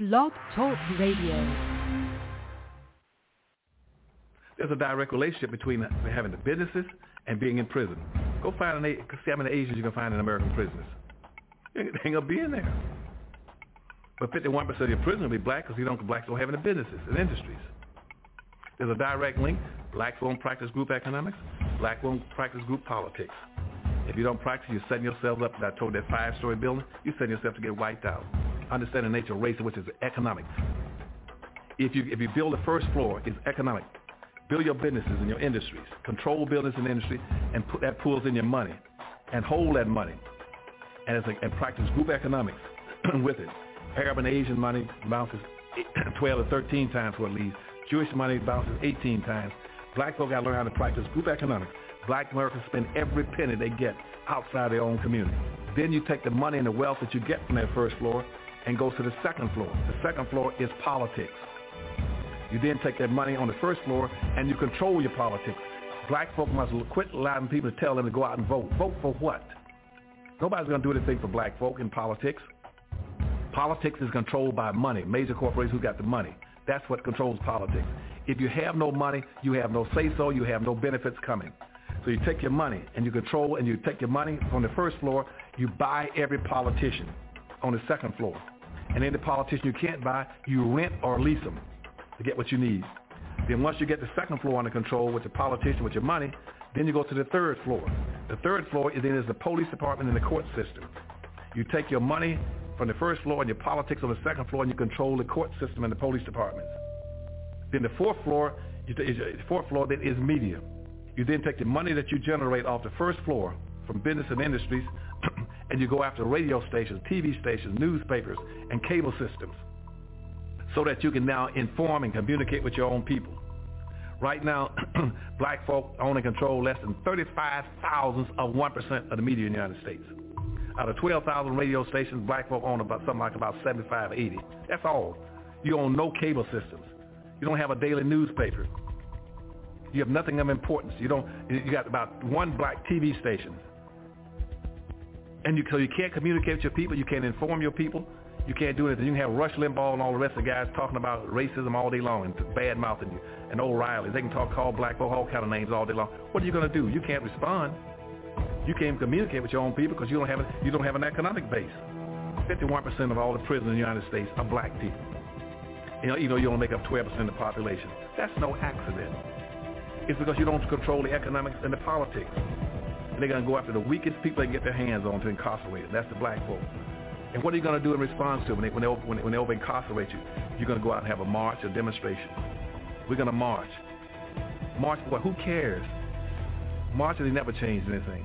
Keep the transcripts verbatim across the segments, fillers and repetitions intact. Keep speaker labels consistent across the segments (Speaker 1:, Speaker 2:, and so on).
Speaker 1: Blog Talk Radio.
Speaker 2: There's a direct relationship between having the businesses and being in prison. Go find an, see how many Asians you can find in American prisons. They ain't gonna be in there. But fifty-one percent of your prisoners will be black because you don't blacks don't have any businesses and industries. There's a direct link. Blacks won't practice group economics. Black won't practice group politics. If you don't practice, you're setting yourself up. I told that five-story building, you're setting yourself to get wiped out. Understand the nature of race, which is economics. If you if you build the first floor, it's economic. Build your businesses and your industries. Control business and industry, and put that pulls in your money, and hold that money, and it's like, and practice group economics with it. Arab and Asian money bounces twelve to thirteen times what it leaves. Jewish money bounces eighteen times. Black folk got to learn how to practice group economics. Black Americans spend every penny they get outside their own community. Then you take the money and the wealth that you get from that first floor and go to the second floor. The second floor is politics. You then take that money on the first floor and you control your politics. Black folk must quit allowing people to tell them to go out and vote. Vote for what? Nobody's going to do anything for black folk in politics. Politics is controlled by money, major corporations who got the money. That's what controls politics. If you have no money, you have no say-so, you have no benefits coming. So you take your money and you control, and you take your money on the first floor, you buy every politician on the second floor. And any politician you can't buy, you rent or lease them to get what you need. Then once you get the second floor under control with the politician, with your money, then you go to the third floor. The third floor is then is the police department and the court system. You take your money from the first floor and your politics on the second floor, and you control the court system and the police departments. Then the fourth floor, is the fourth floor then is media. You then take the money that you generate off the first floor from business and industries, and you go after radio stations, T V stations, newspapers, and cable systems, so that you can now inform and communicate with your own people. Right now, black folk own and control less than thirty-five thousandths of one percent of the media in the United States. Out of twelve thousand radio stations, black folk own about something like about seventy-five, eighty. That's all. You own no cable systems. You don't have a daily newspaper. You have nothing of importance. You don't. You got about one black T V station, and you so you can't communicate with your people. You can't inform your people. You can't do anything. You can have Rush Limbaugh and all the rest of the guys talking about racism all day long and bad mouthing you, and O'Reilly. They can talk, call black folk all kind of names all day long. What are you going to do? You can't respond. You can't communicate with your own people because you don't have a, you don't have an economic base. fifty-one percent of all the prisoners in the United States are black people. You know, you know, you don't make up twelve percent of the population. That's no accident. It's because you don't control the economics and the politics. And they're going to go after the weakest people they can get their hands on to incarcerate them. That's the black folk. And what are you going to do in response to it when they, when they, when they, when they over-incarcerate you? You're going to go out and have a march, a demonstration. We're going to march. March for what? Who cares? Marching, they never changed anything.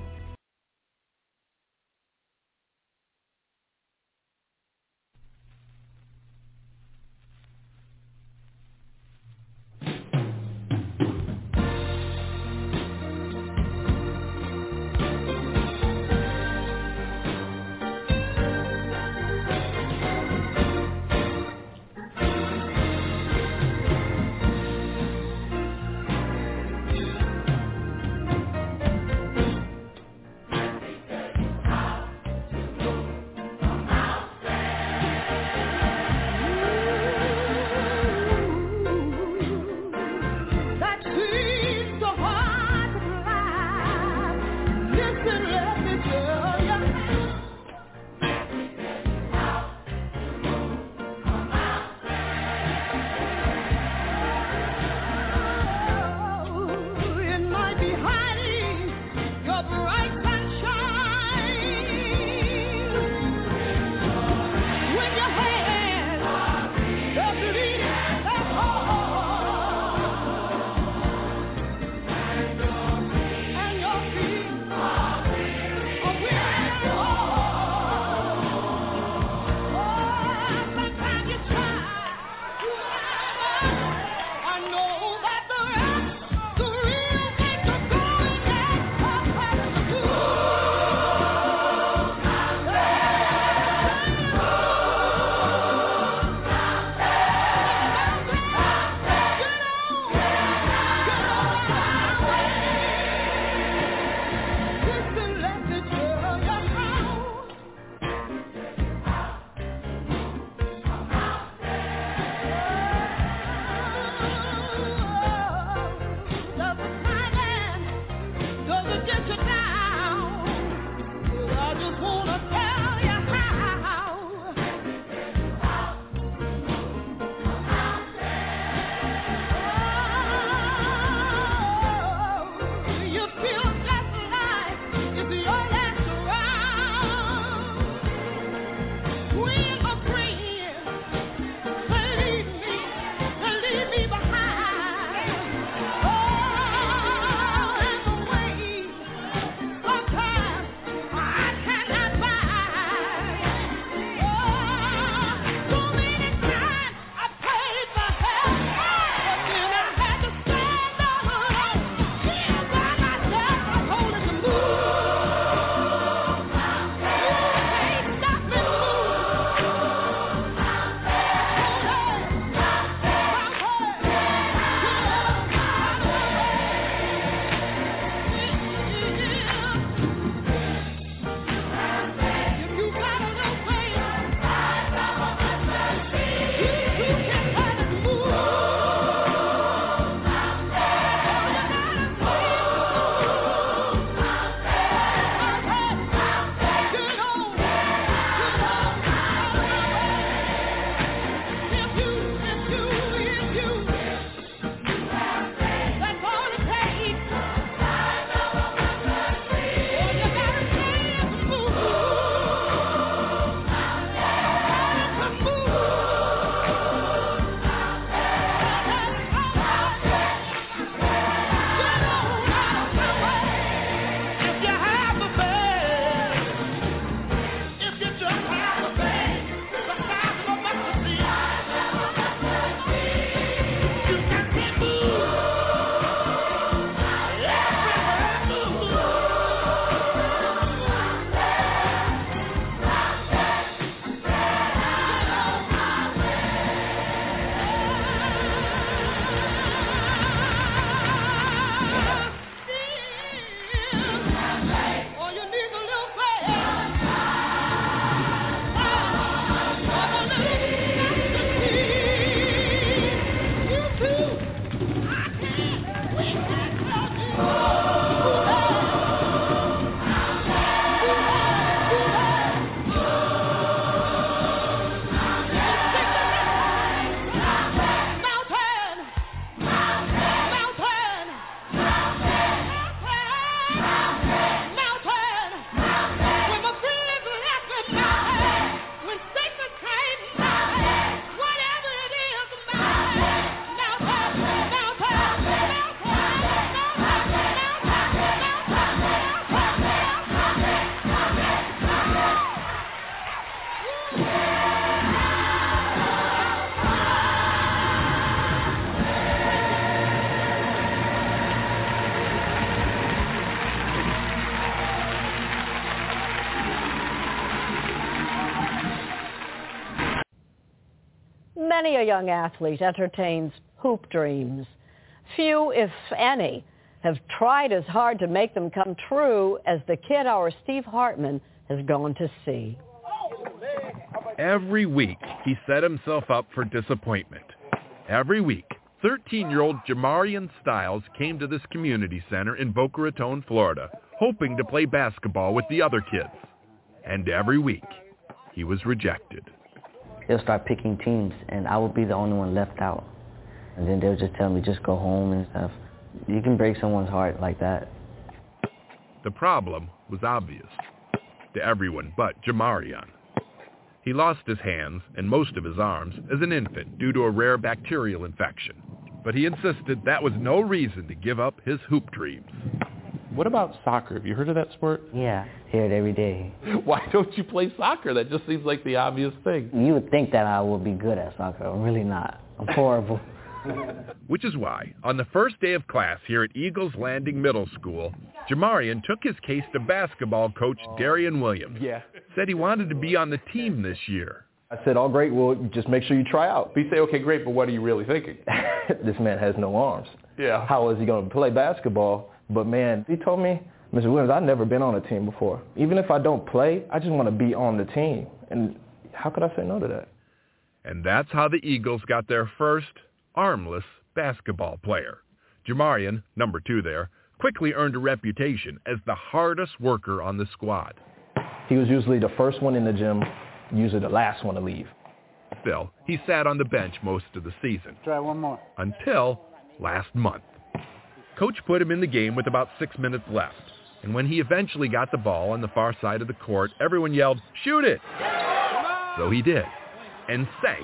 Speaker 1: Many a young athlete entertains hoop dreams. Few, if any, have tried as hard to make them come true as the kid our Steve Hartman has gone to see.
Speaker 3: Every week, he set himself up for disappointment. Every week, thirteen-year-old Jamarian Styles came to this community center in Boca Raton, Florida, hoping to play basketball with the other kids. And every week, he was rejected.
Speaker 4: They'll start picking teams, and I would be the only one left out. And then they'll just tell me, just go home and stuff. You can break someone's heart like that.
Speaker 3: The problem was obvious to everyone but Jamarian. He lost his hands and most of his arms as an infant due to a rare bacterial infection. But he insisted that was no reason to give up his hoop dreams.
Speaker 5: What about soccer? Have you heard of that sport?
Speaker 4: Yeah, hear it every day.
Speaker 5: Why don't you play soccer? That just seems like the obvious thing.
Speaker 4: You would think that I would be good at soccer. I'm really not. I'm horrible.
Speaker 3: Which is why, on the first day of class here at Eagles Landing Middle School, Jamarian took his case to basketball coach Darian Williams.
Speaker 5: Yeah.
Speaker 3: Said he wanted to be on the team this year.
Speaker 6: I said, oh, great, well, just make sure you try out.
Speaker 5: We say, okay, great, but what are you really thinking?
Speaker 6: This man has no arms.
Speaker 5: Yeah.
Speaker 6: How is he going to play basketball? But, man, he told me, Mister Williams, I've never been on a team before. Even if I don't play, I just want to be on the team. And how could I say no to that?
Speaker 3: And that's how the Eagles got their first armless basketball player. Jamarian, number two there, quickly earned a reputation as the hardest worker on the squad.
Speaker 6: He was usually the first one in the gym, usually the last one to leave.
Speaker 3: Still, he sat on the bench most of the season.
Speaker 7: Try one more.
Speaker 3: Until last month. Coach put him in the game with about six minutes left. And when he eventually got the ball on the far side of the court, everyone yelled, "Shoot it!" So he did, and sank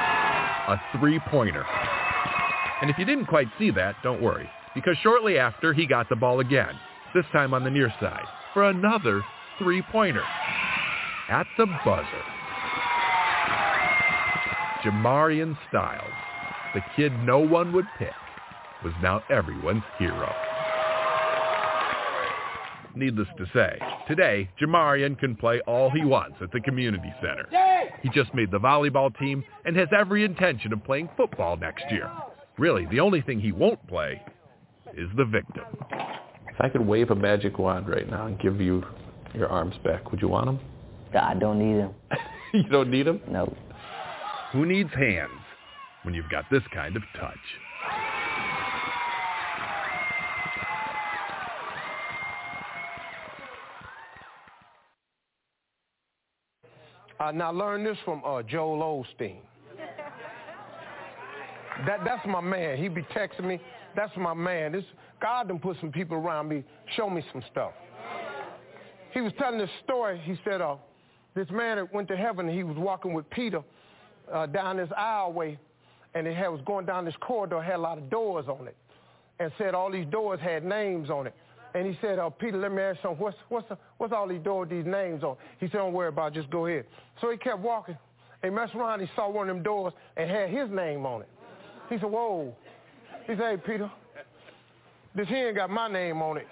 Speaker 3: a three-pointer. And if you didn't quite see that, don't worry, because shortly after, he got the ball again, this time on the near side, for another three-pointer. At the buzzer. Jamarian Styles, the kid no one would pick, was now everyone's hero. Needless to say, today, Jamarian can play all he wants at the community center. He just made the volleyball team and has every intention of playing football next year. Really, the only thing he won't play is the victim.
Speaker 5: If I could wave a magic wand right now and give you your arms back, would you want them?
Speaker 4: I don't need them.
Speaker 5: You don't need them?
Speaker 4: No.
Speaker 3: Who needs hands when you've got this kind of touch?
Speaker 8: Uh, now learn this from uh, Joel Osteen. That, that's my man. He be texting me. That's my man. This, God done put some people around me, show me some stuff. He was telling this story. He said, uh, this man that went to heaven, he was walking with Peter uh, down this aisleway, and it had, was going down this corridor, had a lot of doors on it, and said all these doors had names on it. And he said, uh, Peter, let me ask you something. What's, what's, the, what's all these doors, these names on? He said, don't worry about it, just go ahead. So he kept walking. He messed around, he saw one of them doors and had his name on it. He said, whoa. He said, hey, Peter, this here ain't got my name on it.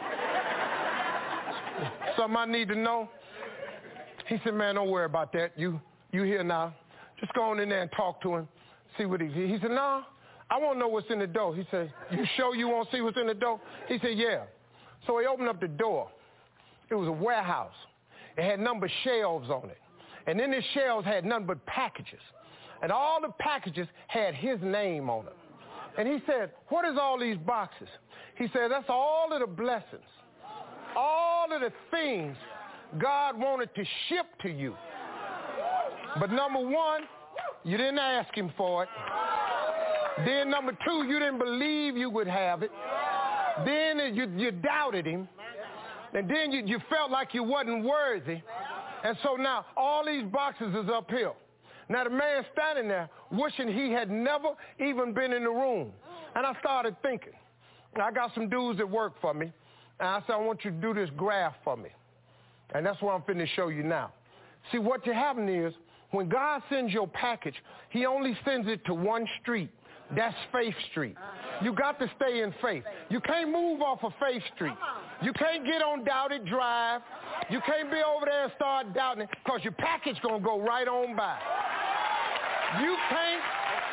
Speaker 8: Something I need to know? He said, man, don't worry about that. You you here now. Just go on in there and talk to him, see what he He said, no, I want to know what's in the door. He said, you sure you want to see what's in the door? He said, yeah. So he opened up the door. It was a warehouse. It had number shelves on it. And then the shelves had nothing but packages. And all the packages had his name on them. And he said, what is all these boxes? He said, that's all of the blessings, all of the things God wanted to ship to you. But number one, you didn't ask him for it. Then number two, you didn't believe you would have it. Then you, you doubted him. And then you, you felt like you wasn't worthy. And so now all these boxes is uphill. Now the man standing there wishing he had never even been in the room. And I started thinking, I got some dudes that work for me. And I said, I want you to do this graph for me. And that's what I'm finna show you now. See, what you having is, when God sends your package, he only sends it to one street. That's Faith Street. You got to stay in faith. You can't move off of Faith Street. You can't get on Doubted Drive. You can't be over there and start doubting it, because your package going to go right on by. You can't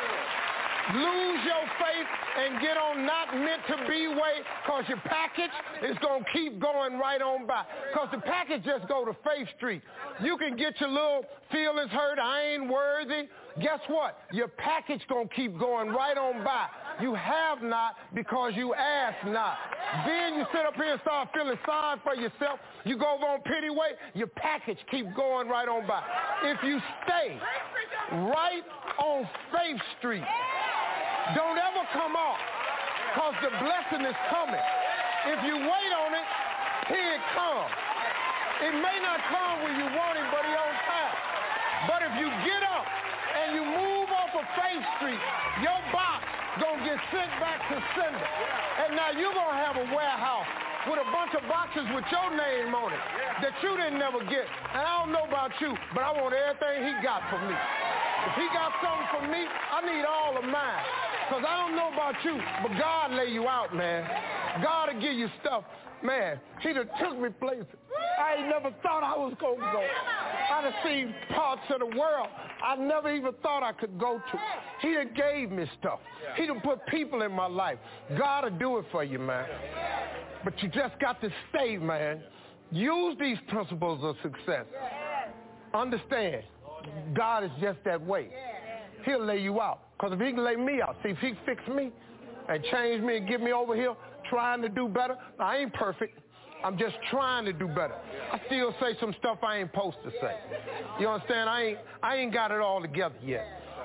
Speaker 8: lose your faith and get on not meant to be way, because your package is going to keep going right on by. Because the package just go to Faith Street. You can get your little feelings hurt, I ain't worthy. Guess what? Your package going to keep going right on by. You have not because you ask not. Then you sit up here and start feeling sorry for yourself. You go over on pity way, your package keep going right on by. If you stay right on Faith Street, don't ever come off, because the blessing is coming. If you wait on it, here it comes. It may not come when you want it, but it's on time. But if you get up and you move off of Faith Street, your box gonna get sent back to sender. And now you're gonna have a warehouse with a bunch of boxes with your name on it that you didn't never get. And I don't know about you, but I want everything he got for me. If he got something for me, I need all of mine. Because I don't know about you, but God lay you out, man. God will give you stuff. Man, he done took me places I ain't never thought I was going to go. I done seen parts of the world I never even thought I could go to. He done gave me stuff. He done put people in my life. God will do it for you, man. But you just got to stay, man. Use these principles of success. Understand, God is just that way. He'll lay you out. Because if he can lay me out, see, if he fix me and change me and get me over here trying to do better, I ain't perfect. I'm just trying to do better. I still say some stuff I ain't supposed to say. You understand? I ain't, I ain't got it all together yet.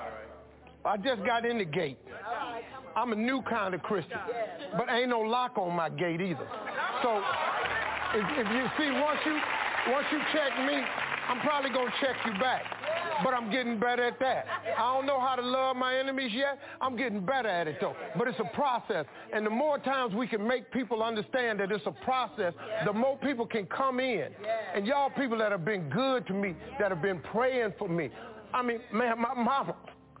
Speaker 8: I just got in the gate. I'm a new kind of Christian, but ain't no lock on my gate either. So if, if you see, once you, once you check me, I'm probably going to check you back. But I'm getting better at that. I don't know how to love my enemies yet. I'm getting better at it, though. But it's a process. And the more times we can make people understand that it's a process, the more people can come in. And y'all people that have been good to me, that have been praying for me. I mean, man, my mama,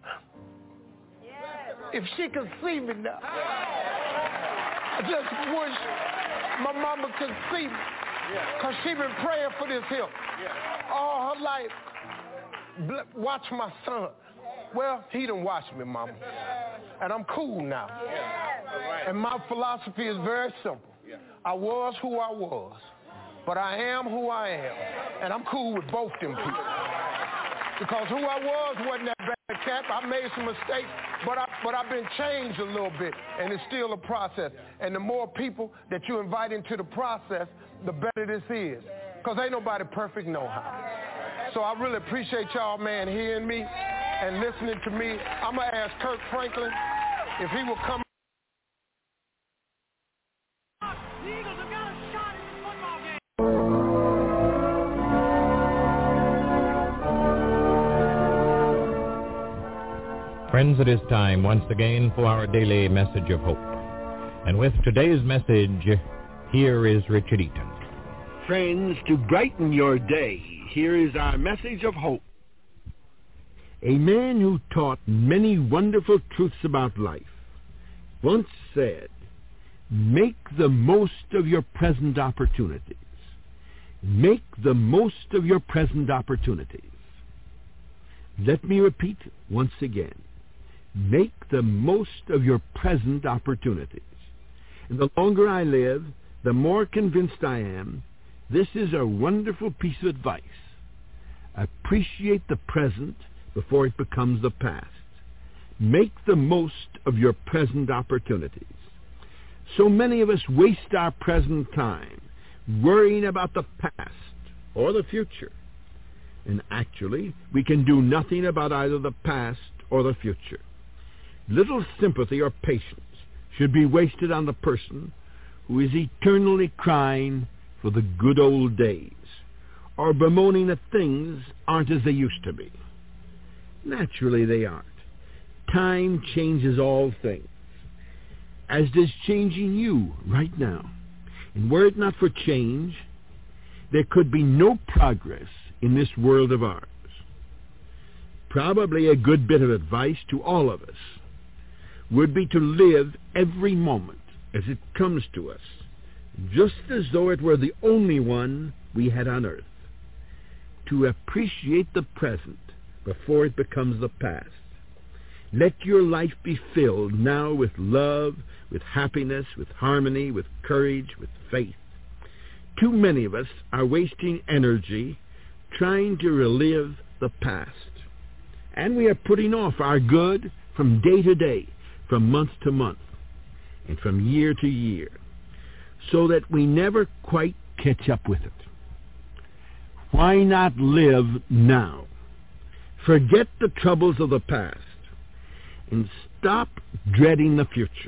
Speaker 8: if she could see me now, I just wish my mama could see me. Because she been praying for this here all her life. Watch my son. Well, he done watched me, mama. And I'm cool now. And my philosophy is very simple. I was who I was, but I am who I am. And I'm cool with both them people. Because who I was wasn't that bad cat. I made some mistakes, but, I, but I've been changed a little bit, and it's still a process. And the more people that you invite into the process, the better this is. Because ain't nobody perfect no how. So I really appreciate y'all, man, hearing me and listening to me. I'm going to ask Kirk Franklin if he will come.
Speaker 7: The Eagles have got a shot in this football game.
Speaker 9: Friends, it is time once again for our daily message of hope. And with today's message, here is Richard Eaton.
Speaker 10: Friends, to brighten your day, here is our message of hope. A man who taught many wonderful truths about life once said, make the most of your present opportunities. Make the most of your present opportunities. Let me repeat once again. Make the most of your present opportunities. And the longer I live, the more convinced I am this is a wonderful piece of advice. Appreciate the present before it becomes the past. Make the most of your present opportunities. So many of us waste our present time worrying about the past or the future. And actually, we can do nothing about either the past or the future. Little sympathy or patience should be wasted on the person who is eternally crying for the good old days, or bemoaning that things aren't as they used to be. Naturally, they aren't. Time changes all things, as does changing you right now. And were it not for change, there could be no progress in this world of ours. Probably a good bit of advice to all of us would be to live every moment as it comes to us, just as though it were the only one we had on earth. To appreciate the present before it becomes the past. Let your life be filled now with love, with happiness, with harmony, with courage, with faith. Too many of us are wasting energy trying to relive the past. And we are putting off our good from day to day, from month to month, and from year to year, so that we never quite catch up with it. Why not live now? Forget the troubles of the past and stop dreading the future.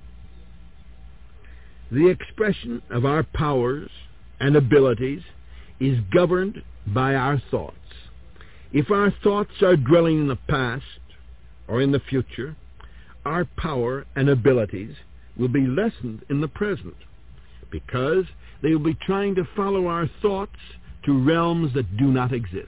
Speaker 10: The expression of our powers and abilities is governed by our thoughts. If our thoughts are dwelling in the past or in the future, our power and abilities will be lessened in the present, because they will be trying to follow our thoughts to realms that do not exist.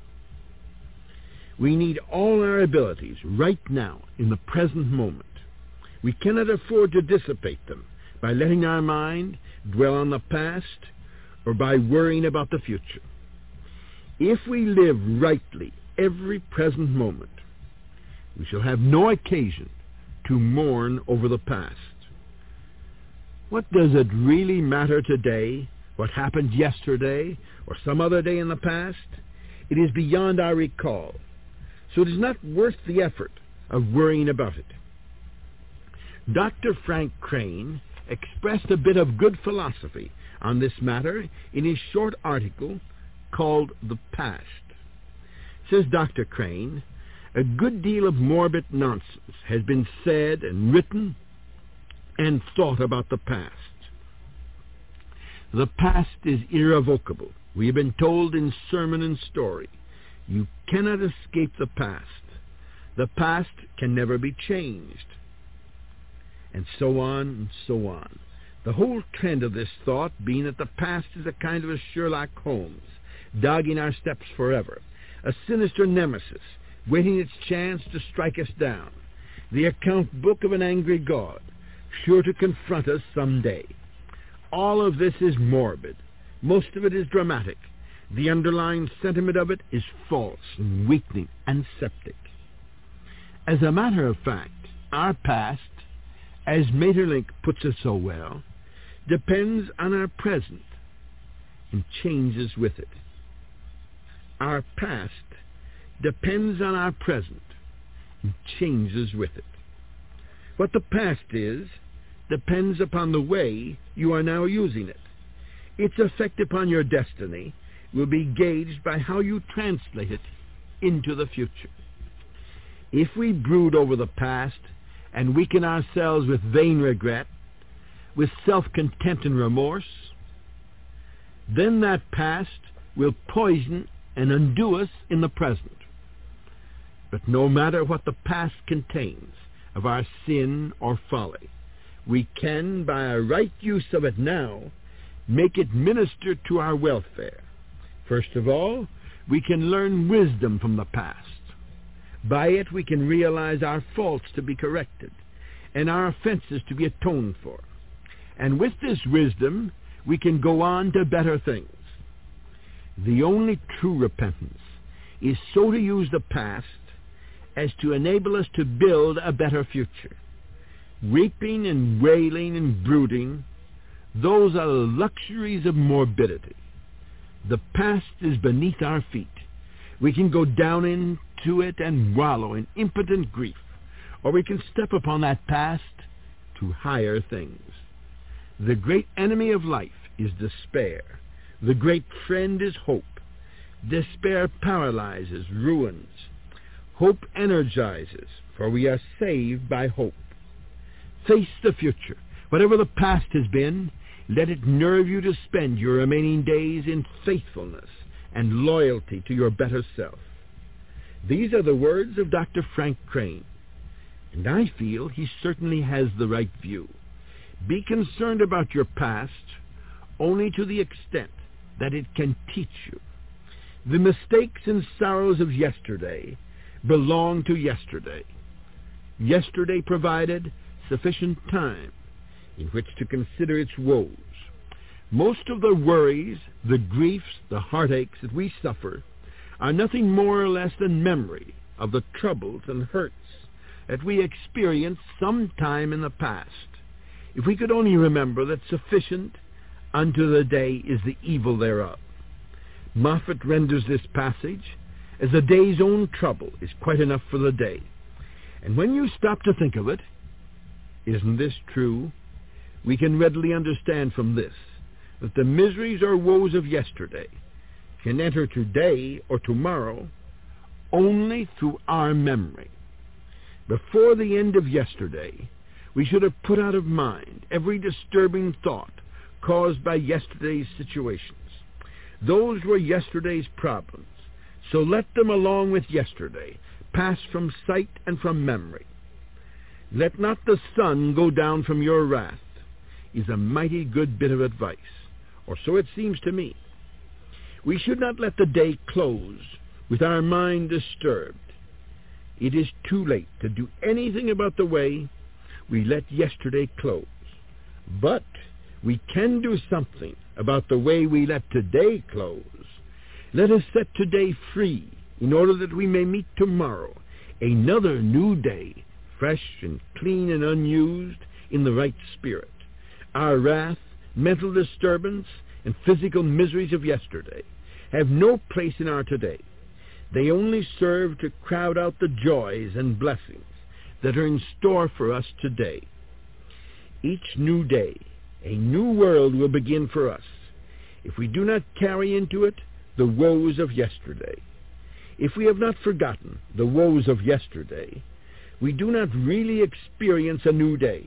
Speaker 10: We need all our abilities right now in the present moment. We cannot afford to dissipate them by letting our mind dwell on the past or by worrying about the future. If we live rightly every present moment, we shall have no occasion to mourn over the past. What does it really matter today, what happened yesterday or some other day in the past? It is beyond our recall, so it is not worth the effort of worrying about it. Doctor Frank Crane expressed a bit of good philosophy on this matter in his short article called The Past. Says Doctor Crane, a good deal of morbid nonsense has been said and written and thought about the past. The past is irrevocable. We have been told in sermon and story, you cannot escape the past. The past can never be changed. And so on and so on. The whole trend of this thought being that the past is a kind of a Sherlock Holmes, dogging our steps forever, a sinister nemesis, waiting its chance to strike us down, the account book of an angry God, sure to confront us some day. All of this is morbid. Most of it is dramatic. The underlying sentiment of it is false and weakening and septic. As a matter of fact, our past, as Maeterlinck puts it so well, depends on our present and changes with it. Our past depends on our present and changes with it. What the past is depends upon the way you are now using it. Its effect upon your destiny will be gauged by how you translate it into the future. If we brood over the past and weaken ourselves with vain regret, with self-contempt and remorse, then that past will poison and undo us in the present. But no matter what the past contains of our sin or folly, we can, by a right use of it now, make it minister to our welfare. First of all, we can learn wisdom from the past. By it we can realize our faults to be corrected and our offenses to be atoned for. And with this wisdom, we can go on to better things. The only true repentance is so to use the past as to enable us to build a better future. Weeping and wailing and brooding, those are the luxuries of morbidity. The past is beneath our feet. We can go down into it and wallow in impotent grief, or we can step upon that past to higher things. The great enemy of life is despair. The great friend is hope. Despair paralyzes, ruins. Hope energizes, for we are saved by hope. Face the future. Whatever the past has been, let it nerve you to spend your remaining days in faithfulness and loyalty to your better self. These are the words of Doctor Frank Crane, and I feel he certainly has the right view. Be concerned about your past only to the extent that it can teach you. The mistakes and sorrows of yesterday belong to yesterday. Yesterday provided sufficient time in which to consider its woes. Most of the worries, the griefs, the heartaches that we suffer are nothing more or less than memory of the troubles and hurts that we experienced some time in the past. If we could only remember that sufficient unto the day is the evil thereof. Moffat renders this passage as the day's own trouble is quite enough for the day. And when you stop to think of it, isn't this true? We can readily understand from this that the miseries or woes of yesterday can enter today or tomorrow only through our memory. Before the end of yesterday, we should have put out of mind every disturbing thought caused by yesterday's situations. Those were yesterday's problems, so let them along with yesterday pass from sight and from memory. Let not the sun go down from your wrath is a mighty good bit of advice, or so it seems to me. We should not let the day close with our mind disturbed. It is too late to do anything about the way we let yesterday close. But we can do something about the way we let today close. Let us set today free in order that we may meet tomorrow, another new day, fresh and clean and unused, in the right spirit. Our wrath, mental disturbance, and physical miseries of yesterday have no place in our today. They only serve to crowd out the joys and blessings that are in store for us today. Each new day, a new world will begin for us if we do not carry into it the woes of yesterday. If we have not forgotten the woes of yesterday, we do not really experience a new day.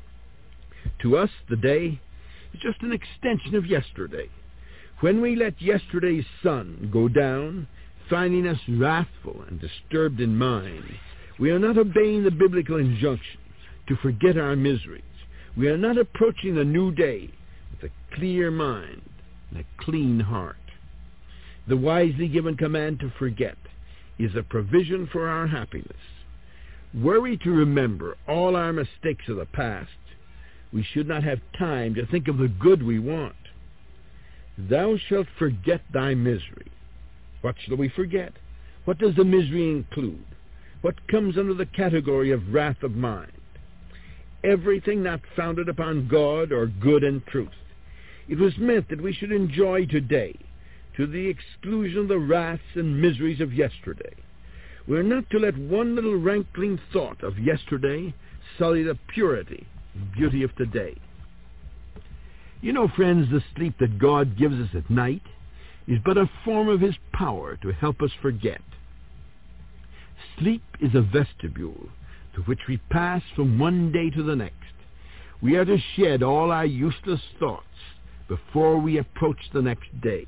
Speaker 10: To us, the day is just an extension of yesterday. When we let yesterday's sun go down, finding us wrathful and disturbed in mind, we are not obeying the biblical injunction to forget our miseries. We are not approaching a new day with a clear mind and a clean heart. The wisely given command to forget is a provision for our happiness. Were we to remember all our mistakes of the past, we should not have time to think of the good we want. Thou shalt forget thy misery. What shall we forget? What does the misery include? What comes under the category of wrath of mind? Everything not founded upon God or good and truth. It was meant that we should enjoy today to the exclusion of the wraths and miseries of yesterday. We are not to let one little rankling thought of yesterday sully the purity and beauty of today. You know, friends, the sleep that God gives us at night is but a form of his power to help us forget. Sleep is a vestibule through which we pass from one day to the next. We are to shed all our useless thoughts before we approach the next day.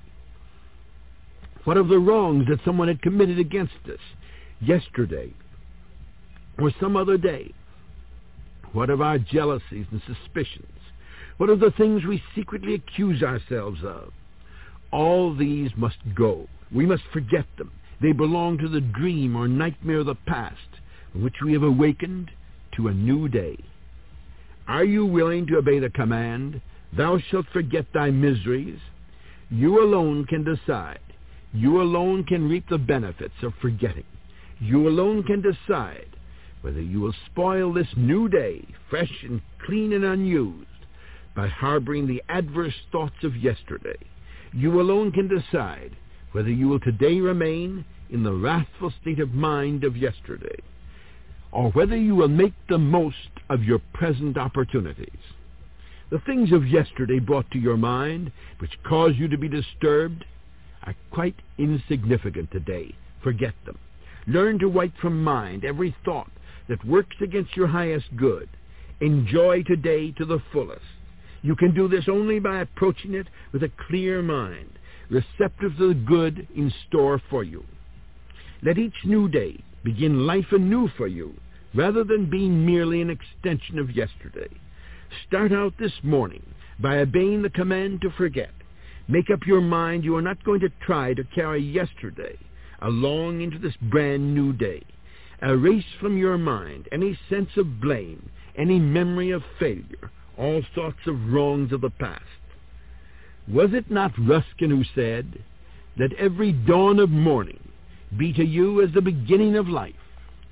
Speaker 10: What of the wrongs that someone had committed against us yesterday or some other day? What of our jealousies and suspicions? What of the things we secretly accuse ourselves of? All these must go. We must forget them. They belong to the dream or nightmare of the past, in which we have awakened to a new day. Are you willing to obey the command, "Thou shalt forget thy miseries"? You alone can decide. You alone can reap the benefits of forgetting. You alone can decide whether you will spoil this new day, fresh and clean and unused, by harboring the adverse thoughts of yesterday. You alone can decide whether you will today remain in the wrathful state of mind of yesterday, or whether you will make the most of your present opportunities. The things of yesterday brought to your mind, which cause you to be disturbed, are quite insignificant today. Forget them. Learn to wipe from mind every thought that works against your highest good. Enjoy today to the fullest. You can do this only by approaching it with a clear mind, receptive to the good in store for you. Let each new day begin life anew for you, rather than being merely an extension of yesterday. Start out this morning by obeying the command to forget. Make up your mind you are not going to try to carry yesterday along into this brand new day. Erase from your mind any sense of blame, any memory of failure, all thoughts of wrongs of the past. Was it not Ruskin who said, "Let every dawn of morning be to you as the beginning of life,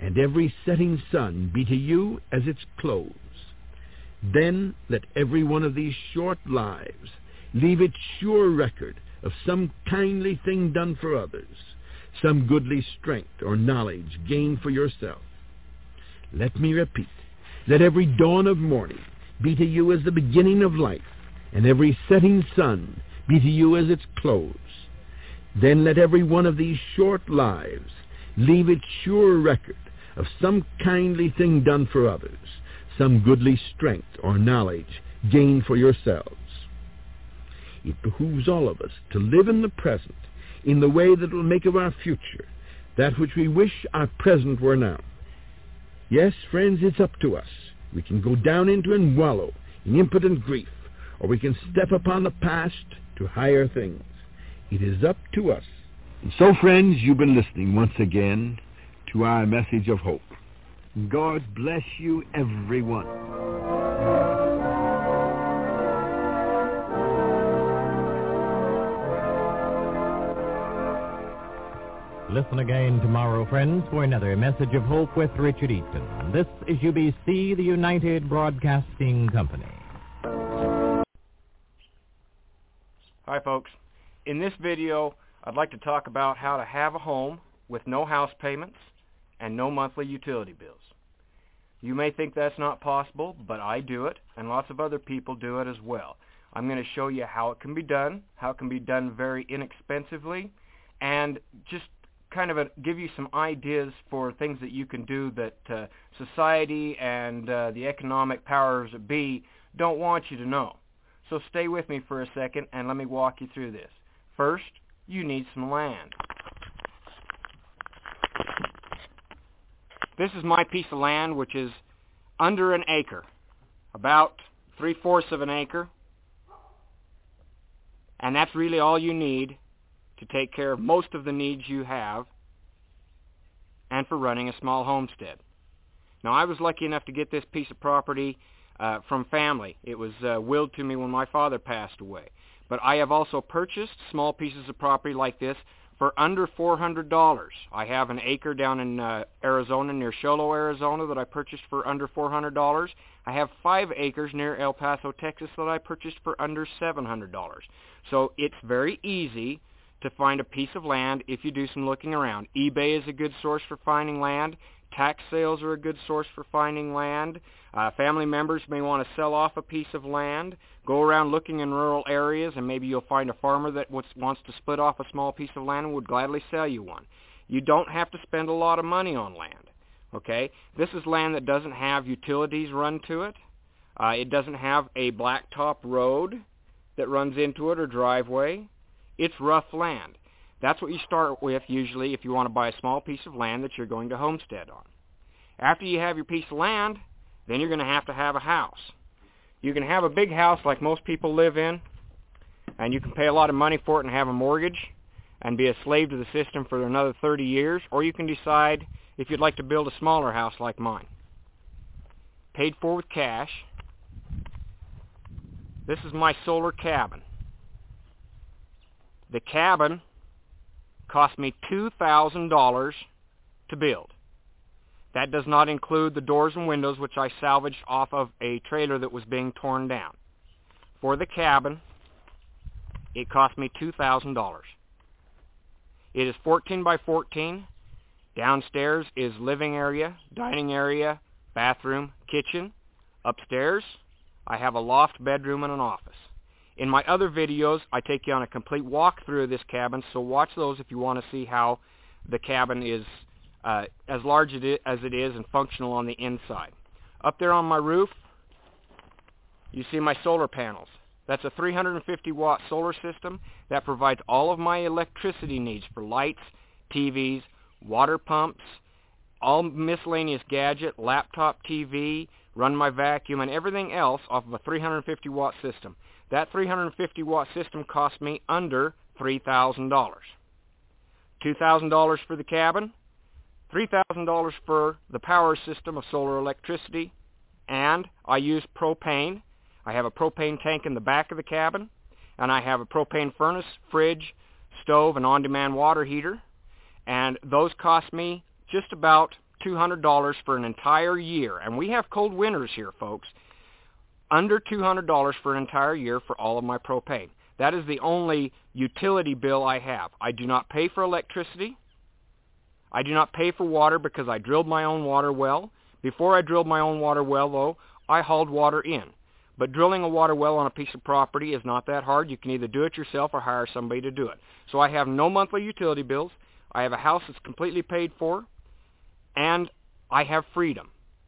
Speaker 10: and every setting sun be to you as its close. Then let every one of these short lives leave its sure record of some kindly thing done for others, some goodly strength or knowledge gained for yourself. Let me repeat, let every dawn of morning be to you as the beginning of life, and every setting sun be to you as its close. Then let every one of these short lives leave its sure record of some kindly thing done for others, some goodly strength or knowledge gained for yourselves. It behooves all of us to live in the present in the way that will make of our future that which we wish our present were now. Yes, friends, it's up to us. We can go down into and wallow in impotent grief, or we can step upon the past to higher things. It is up to us. And so, friends, you've been listening once again to our message of hope. God bless you, everyone.
Speaker 9: Listen again tomorrow, friends, for another message of hope with Richard Easton. This is U B C, the United Broadcasting Company.
Speaker 11: Hi, folks. In this video, I'd like to talk about how to have a home with no house payments and no monthly utility bills. You may think that's not possible, but I do it, and lots of other people do it as well. I'm going to show you how it can be done, how it can be done very inexpensively, and just kind of a, give you some ideas for things that you can do that uh, society and uh, the economic powers that be don't want you to know. So stay with me for a second and let me walk you through this. First, you need some land. This is my piece of land, which is under an acre, about three-fourths of an acre, and that's really all you need to take care of most of the needs you have and for running a small homestead. Now, I was lucky enough to get this piece of property uh, from family. It was uh, willed to me when my father passed away. But I have also purchased small pieces of property like this for under four hundred dollars. I have an acre down in uh, Arizona, near Sholo, Arizona, that I purchased for under four hundred dollars. I have five acres near El Paso, Texas, that I purchased for under seven hundred dollars. So it's very easy to find a piece of land if you do some looking around. eBay is a good source for finding land. Tax sales are a good source for finding land. Uh, family members may want to sell off a piece of land. Go around looking in rural areas, and maybe you'll find a farmer that wants to split off a small piece of land and would gladly sell you one. You don't have to spend a lot of money on land, okay? This is land that doesn't have utilities run to it. Uh, it doesn't have a blacktop road that runs into it or driveway. It's rough land. That's what you start with usually if you want to buy a small piece of land that you're going to homestead on. After you have your piece of land, then you're going to have to have a house. You can have a big house like most people live in, and you can pay a lot of money for it and have a mortgage and be a slave to the system for another thirty years, or you can decide if you'd like to build a smaller house like mine. Paid for with cash. This is my solar cabin. The cabin cost me two thousand dollars to build. That does not include the doors and windows, which I salvaged off of a trailer that was being torn down. For the cabin, it cost me two thousand dollars. It is fourteen by fourteen. Downstairs is living area, dining area, bathroom, kitchen. Upstairs, I have a loft, bedroom, and an office. In my other videos, I take you on a complete walkthrough of this cabin, so watch those if you want to see how the cabin is uh, as large as it is and functional on the inside. Up there on my roof, you see my solar panels. That's a three hundred fifty watt solar system that provides all of my electricity needs for lights, T Vs, water pumps, all miscellaneous gadget, laptop T V, run my vacuum, and everything else off of a three hundred fifty watt system. That three hundred fifty watt system cost me under three thousand dollars. two thousand dollars for the cabin, three thousand dollars for the power system of solar electricity, and I use propane. I have a propane tank in the back of the cabin, and I have a propane furnace, fridge, stove, and on-demand water heater, and those cost me just about two hundred dollars for an entire year, and we have cold winters here, folks, under two hundred dollars for an entire year for all of my propane. That is the only utility bill I have. I do not pay for electricity. I do not pay for water because I drilled my own water well. Before I drilled my own water well, though, I hauled water in. But drilling a water well on a piece of property is not that hard. You can either do it yourself or hire somebody to do it. So I have no monthly utility bills. I have a house that's completely paid for, and I have freedom.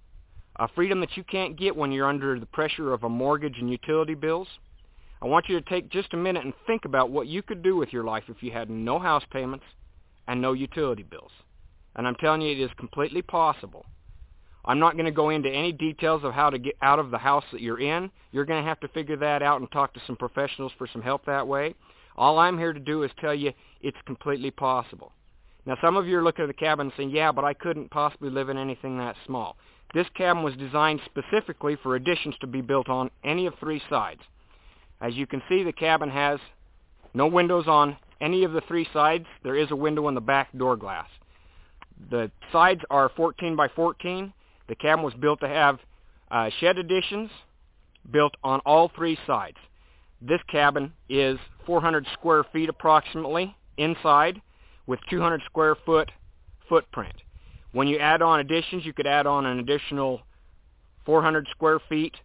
Speaker 11: A freedom that you can't get when you're under the pressure of a mortgage and utility bills. I want you to take just a minute and think about what you could do with your life if you had no house payments and no utility bills. And I'm telling you, it is completely possible. I'm not going to go into any details of how to get out of the house that you're in. You're going to have to figure that out and talk to some professionals for some help that way. All I'm here to do is tell you it's completely possible. Now, some of you are looking at the cabin and saying, yeah, but I couldn't possibly live in anything that small. This cabin was designed specifically for additions to be built on any of three sides. As you can see, the cabin has no windows on any of the three sides. There is a window in the back door glass. The sides are fourteen by fourteen. The cabin was built to have uh, shed additions built on all three sides. This cabin is four hundred square feet approximately inside with two hundred square foot footprint. When you add on additions, you could add on an additional four hundred square feet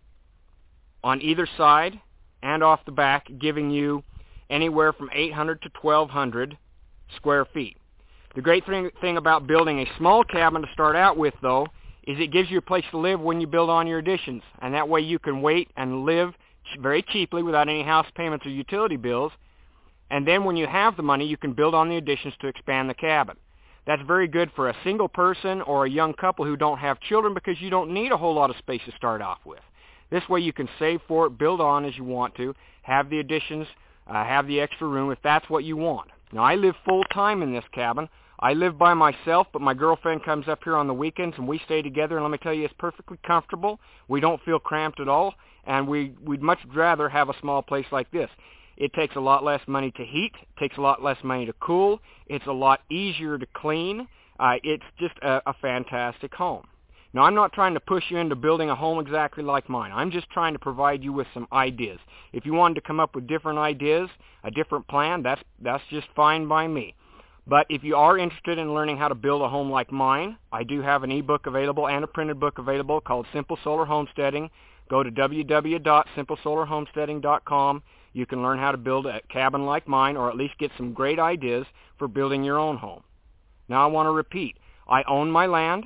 Speaker 11: on either side and off the back, giving you anywhere from eight hundred to twelve hundred square feet. The great thing, thing about building a small cabin to start out with, though, is it gives you a place to live when you build on your additions. And that way you can wait and live very cheaply without any house payments or utility bills. And then when you have the money, you can build on the additions to expand the cabin. That's very good for a single person or a young couple who don't have children because you don't need a whole lot of space to start off with. This way you can save for it, build on as you want to, have the additions, uh, have the extra room if that's what you want. Now, I live full-time in this cabin. I live by myself, but my girlfriend comes up here on the weekends, and we stay together, and let me tell you, it's perfectly comfortable. We don't feel cramped at all, and we, we'd much rather have a small place like this. It takes a lot less money to heat. It takes a lot less money to cool. It's a lot easier to clean. Uh, it's just a, a fantastic home. Now, I'm not trying to push you into building a home exactly like mine. I'm just trying to provide you with some ideas. If you wanted to come up with different ideas, a different plan, that's, that's just fine by me. But if you are interested in learning how to build a home like mine, I do have an ebook available and a printed book available called Simple Solar Homesteading. Go to w w w dot simple solar homesteading dot com. You can learn how to build a cabin like mine, or at least get some great ideas for building your own home. Now, I want to repeat. I own my land.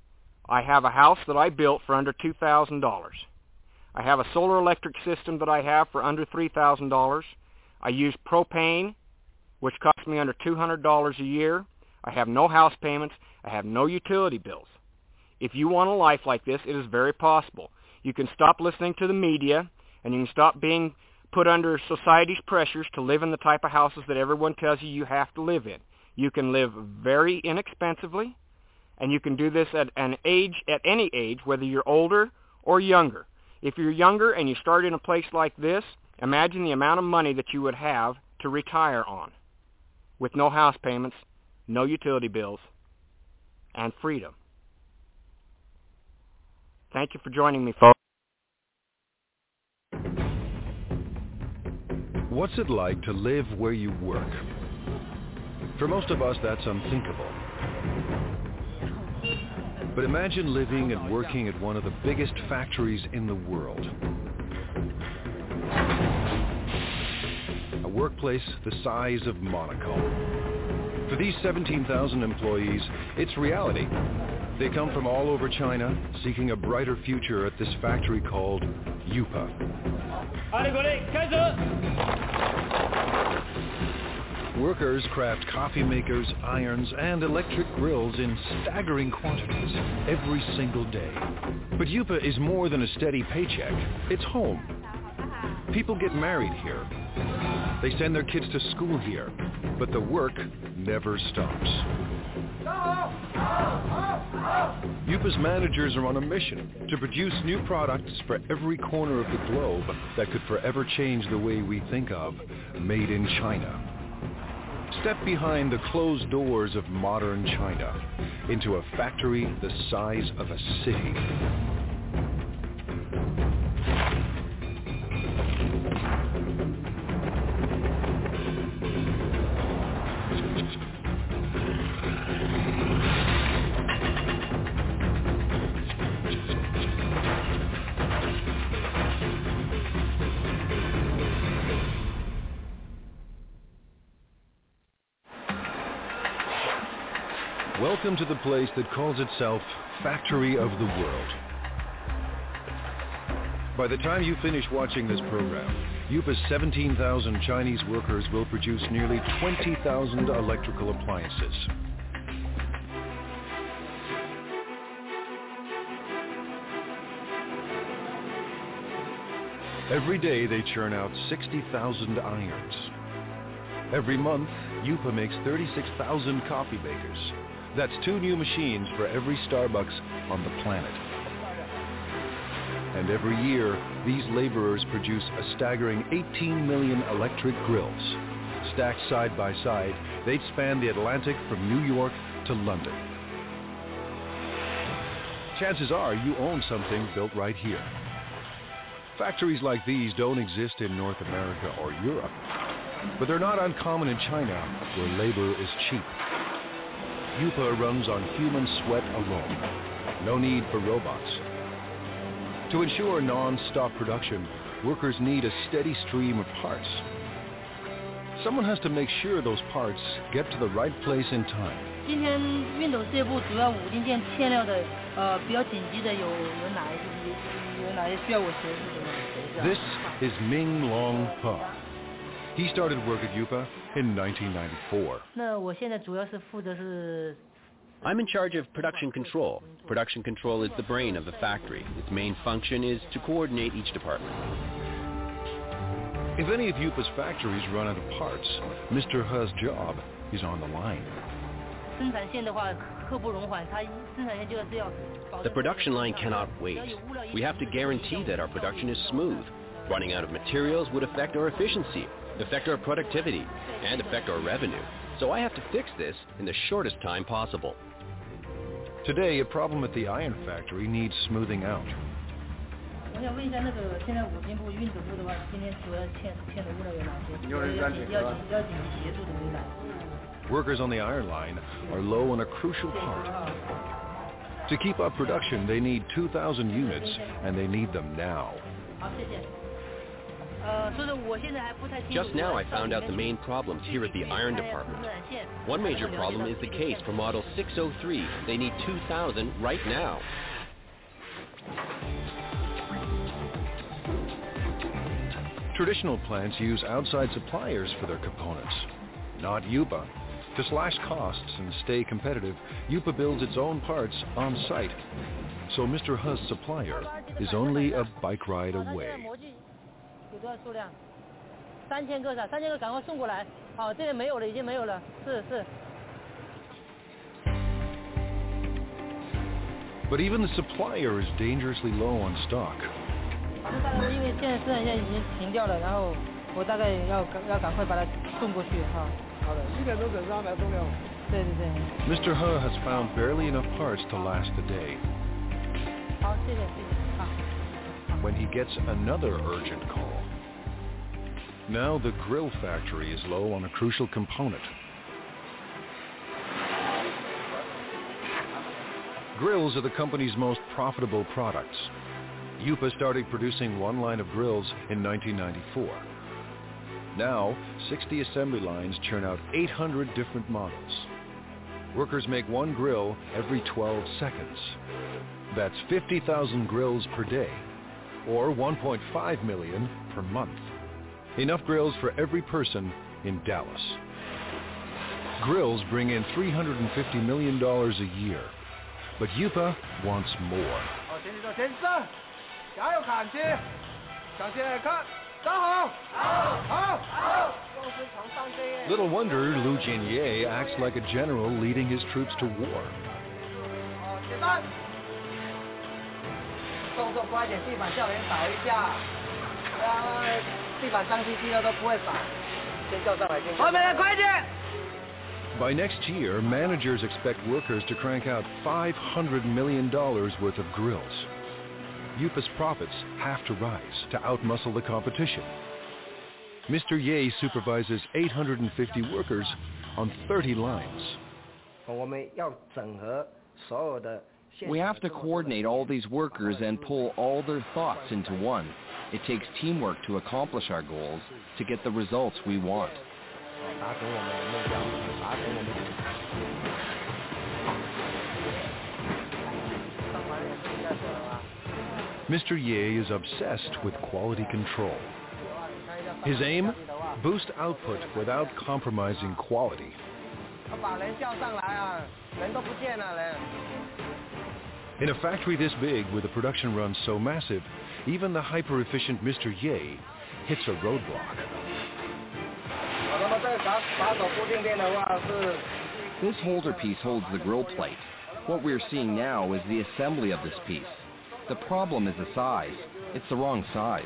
Speaker 11: I have a house that I built for under two thousand dollars. I have a solar electric system that I have for under three thousand dollars. I use propane, which costs me under two hundred dollars a year. I have no house payments. I have no utility bills. If you want a life like this, it is very possible. You can stop listening to the media, and you can stop being put under society's pressures to live in the type of houses that everyone tells you you have to live in. You can live very inexpensively, and you can do this at an age, at any age, whether you're older or younger. If you're younger and you start in a place like this, imagine the amount of money that you would have to retire on, with no house payments, no utility bills, and freedom. Thank you for joining me, folks.
Speaker 12: What's it like to live where you work? For most of us, that's unthinkable. But imagine living and working at one of the biggest factories in the world. A workplace the size of Monaco. For these seventeen thousand employees, it's reality. They come from all over China, seeking a brighter future at this factory called Yupa. Workers craft coffee makers, irons, and electric grills in staggering quantities every single day. But Yupa is more than a steady paycheck. It's home. People get married here. They send their kids to school here. But the work never stops. Yupa's managers are on a mission to produce new products for every corner of the globe that could forever change the way we think of made in China. Step behind the closed doors of modern China into a factory the size of a city. Welcome to the place that calls itself Factory of the World. By the time you finish watching this program, Yupa's seventeen thousand Chinese workers will produce nearly twenty thousand electrical appliances. Every day they churn out sixty thousand irons. Every month, Yupa makes thirty-six thousand coffee makers. That's two new machines for every Starbucks on the planet. And every year, these laborers produce a staggering eighteen million electric grills. Stacked side by side, they'd span the Atlantic from New York to London. Chances are you own something built right here. Factories like these don't exist in North America or Europe, but they're not uncommon in China, where labor is cheap. Yupa runs on human sweat alone. No need for robots. To ensure non-stop production, workers need a steady stream of parts. Someone has to make sure those parts get to the right place in time.
Speaker 13: 今天熨斗这部主要五零件欠料的，呃，比较紧急的有有哪有有哪些需要我协助的吗？
Speaker 12: This is Ming Long Pa. He started work at Yupa in nineteen ninety-four.
Speaker 13: 那我现在主要是负责是。
Speaker 14: I'm in charge of production control. Production control is the brain of the factory. Its main function is to coordinate each department.
Speaker 12: If any of Yupa's factories run out of parts, Mister He's job is on the line.
Speaker 14: The production line cannot wait. We have to guarantee that our production is smooth. Running out of materials would affect our efficiency, affect our productivity, and affect our revenue. So I have to fix this in the shortest time possible.
Speaker 12: Today, a problem at the iron factory needs smoothing out. Workers on the iron line are low on a crucial part. To keep up production, they need two thousand units, and they need them now.
Speaker 14: Just now I found out the main problems here at the iron department. One major problem is the case for model six oh three. They need two thousand right now.
Speaker 12: Traditional plants use outside suppliers for their components, not Yupa. To slash costs and stay competitive, Yupa builds its own parts on site. So Mister He's supplier is only a bike ride away.
Speaker 13: 有多少数量？三千个是吧？三千个赶快送过来。好，这边没有了，已经没有了。是是。
Speaker 12: But even the supplier is dangerously low on stock.
Speaker 13: 大概因为现在生产线已经停掉了，然后我大概要要赶快把它送过去哈。好的，七点钟准时安排送料。对对对。
Speaker 12: Mister He has found barely enough parts to last the day.
Speaker 13: 好，谢谢谢谢。好。
Speaker 12: When he gets another urgent call. Now the grill factory is low on a crucial component. Grills are the company's most profitable products. Yupa started producing one line of grills in nineteen ninety-four. Now, sixty assembly lines churn out eight hundred different models. Workers make one grill every twelve seconds. That's fifty thousand grills per day, or one point five million per month. Enough grills for every person in Dallas. Grills bring in three hundred fifty million dollars a year, but Yupa wants more. Little wonder Lu Jinye acts like a general leading his troops to war.
Speaker 15: 动作快点，地板叫人扫一下，不然地板脏兮兮的都不会扫。先叫上来，先。后面人快点！
Speaker 12: By next year, managers expect workers to crank out five hundred million dollars worth of grills. Yupa's profits have to rise to outmuscle the competition. Mister Ye supervises eight hundred fifty workers on thirty lines.
Speaker 16: We have to coordinate all these workers and pull all their thoughts into one. It takes teamwork to accomplish our goals, to get the results we want.
Speaker 12: Mister Ye is obsessed with quality control. His aim? Boost output without compromising quality. In a factory this big, with a production run so massive, even the hyper-efficient Mister Ye hits a roadblock.
Speaker 16: This holder piece holds the grill plate. What we're seeing now is the assembly of this piece. The problem is the size. It's the wrong size.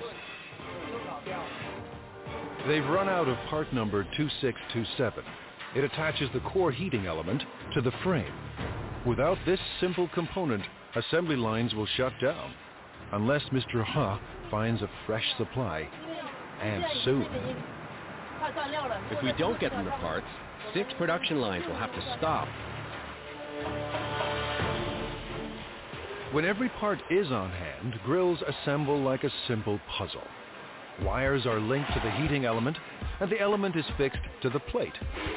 Speaker 12: They've run out of part number two six two seven. It attaches the core heating element to the frame. Without this simple component, assembly lines will shut down, unless Mister Ha finds a fresh supply, and soon.
Speaker 14: If we don't get them the parts, six production lines will have to stop.
Speaker 12: When every part is on hand, grills assemble like a simple puzzle. Wires are linked to the heating element, and the element is fixed to the plate.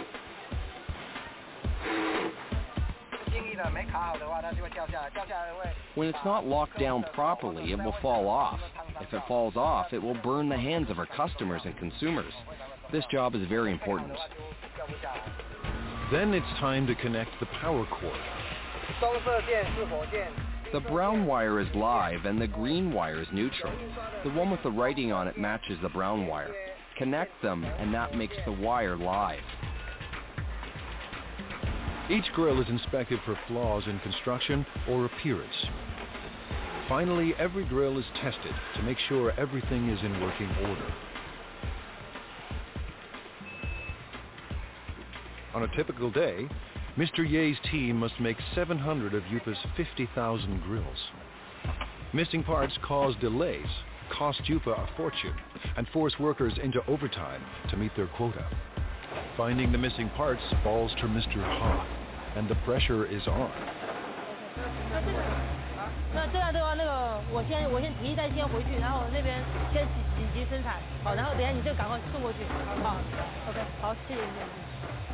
Speaker 16: When it's not locked down properly, it will fall off. If it falls off, it will burn the hands of our customers and consumers. This job is very important.
Speaker 12: Then it's time to connect the power cord.
Speaker 16: The brown wire is live and the green wire is neutral. The one with the writing on it matches the brown wire. Connect them and that makes the wire live.
Speaker 12: Each grill is inspected for flaws in construction or appearance. Finally, every grill is tested to make sure everything is in working order. On a typical day, Mister Ye's team must make seven hundred of Yupa's fifty thousand grills. Missing parts cause delays, cost Yupa a fortune, and force workers into overtime to meet their quota. Finding the missing parts falls to Mister Ha, and the pressure is on.
Speaker 13: 那这样的话，那个我先我先提一单先回去，然后那边先紧急生产，好，然后等下你就赶快送过去，好 ，OK， 好，谢谢谢谢。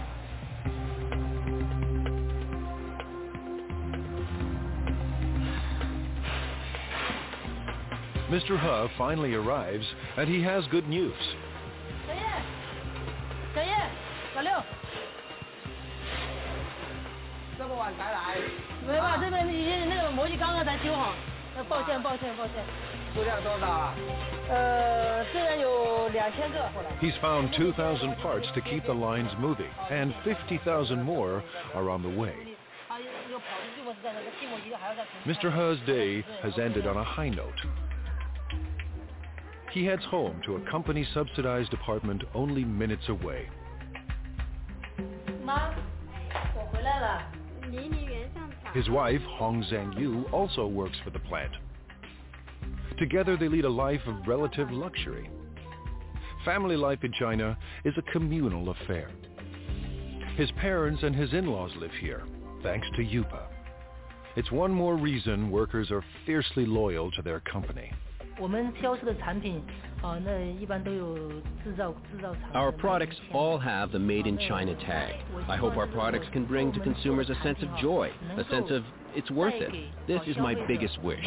Speaker 12: Mister Ha finally arrives, and he has good news.
Speaker 13: 小叶，小叶，小六，
Speaker 15: 这么晚才来？
Speaker 13: 没办法，这边已经那个模具刚刚才修好，那抱歉抱歉抱歉。
Speaker 15: 数量多少啊？
Speaker 13: 呃，这边有两千个。
Speaker 12: He's found two thousand parts to keep the lines moving, and fifty thousand more are on the way. Mister Ha's day has ended on a high note. He heads home to a company-subsidized apartment only minutes away.
Speaker 13: 妈，我回来了。
Speaker 12: His wife, Hong Zhangyu, also works for the plant. Together they lead a life of relative luxury. Family life in China is a communal affair. His parents and his in-laws live here, thanks to Yupa. It's one more reason workers are fiercely loyal to their company.
Speaker 14: Our products all have the Made in China tag. I hope our products can bring to consumers a sense of joy, a sense of it's worth it. This is my biggest wish.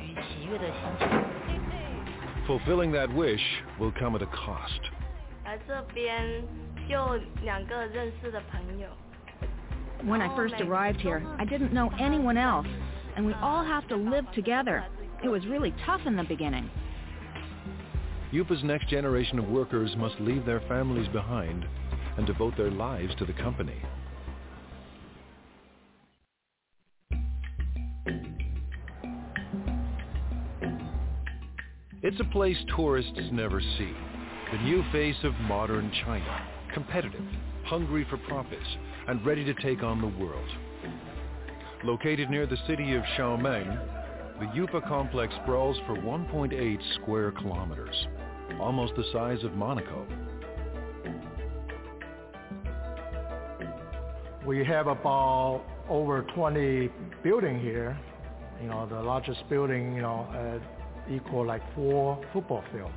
Speaker 12: Fulfilling that wish will come at a cost.
Speaker 17: When I first arrived here, I didn't know anyone else, and we all have to live together. It was really tough in the beginning.
Speaker 12: Yupa's next generation of workers must leave their families behind and devote their lives to the company. It's a place tourists never see. The new face of modern China. Competitive, hungry for profits and ready to take on the world. Located near the city of Xiaomeng, the Yupa complex sprawls for one point eight square kilometers, almost the size of Monaco.
Speaker 18: We have about over twenty buildings here. You know, the largest building, you know, uh, equal like four football fields.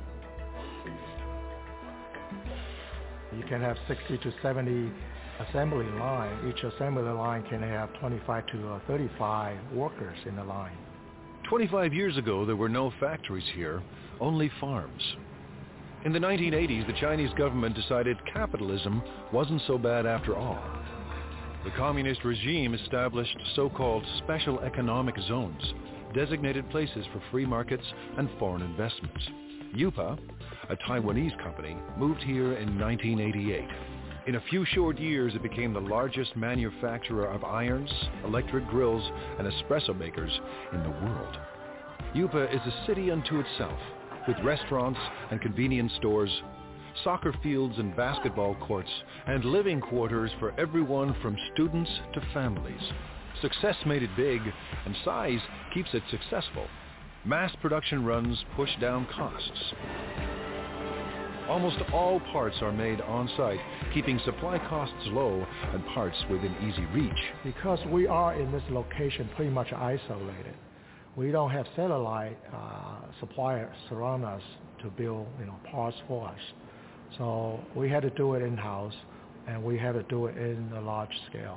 Speaker 18: You can have sixty to seventy assembly line. Each assembly line can have twenty-five to thirty-five workers in the line.
Speaker 12: twenty-five years ago, there were no factories here, only farms. In the nineteen eighties, the Chinese government decided capitalism wasn't so bad after all. The communist regime established so-called special economic zones, designated places for free markets and foreign investments. Yupa, a Taiwanese company, moved here in nineteen eighty-eight. In a few short years, it became the largest manufacturer of irons, electric grills, and espresso makers in the world. Yupa is a city unto itself, with restaurants and convenience stores, soccer fields and basketball courts, and living quarters for everyone from students to families. Success made it big, and size keeps it successful. Mass production runs push down costs. Almost all parts are made on-site, keeping supply costs low and parts within easy reach.
Speaker 18: Because we are in this location pretty much isolated, we don't have satellite uh, suppliers surround us to build, you know, parts for us. So we had to do it in-house, and we had to do it in a large scale.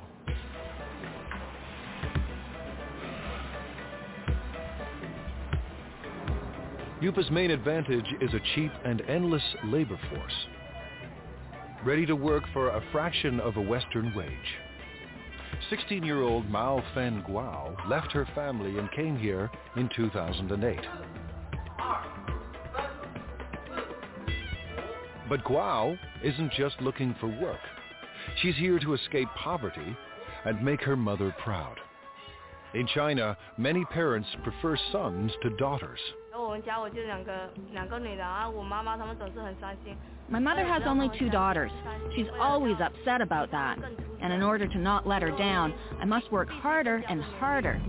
Speaker 12: Yupa's main advantage is a cheap and endless labor force, ready to work for a fraction of a Western wage. sixteen-year-old Mao Fen Guo left her family and came here in two thousand eight. But Guo isn't just looking for work. She's here to escape poverty and make her mother proud. In China, many parents prefer sons to daughters.
Speaker 17: My mother has only two daughters. She's always upset about that. And in order to not let her down, I must work harder and harder.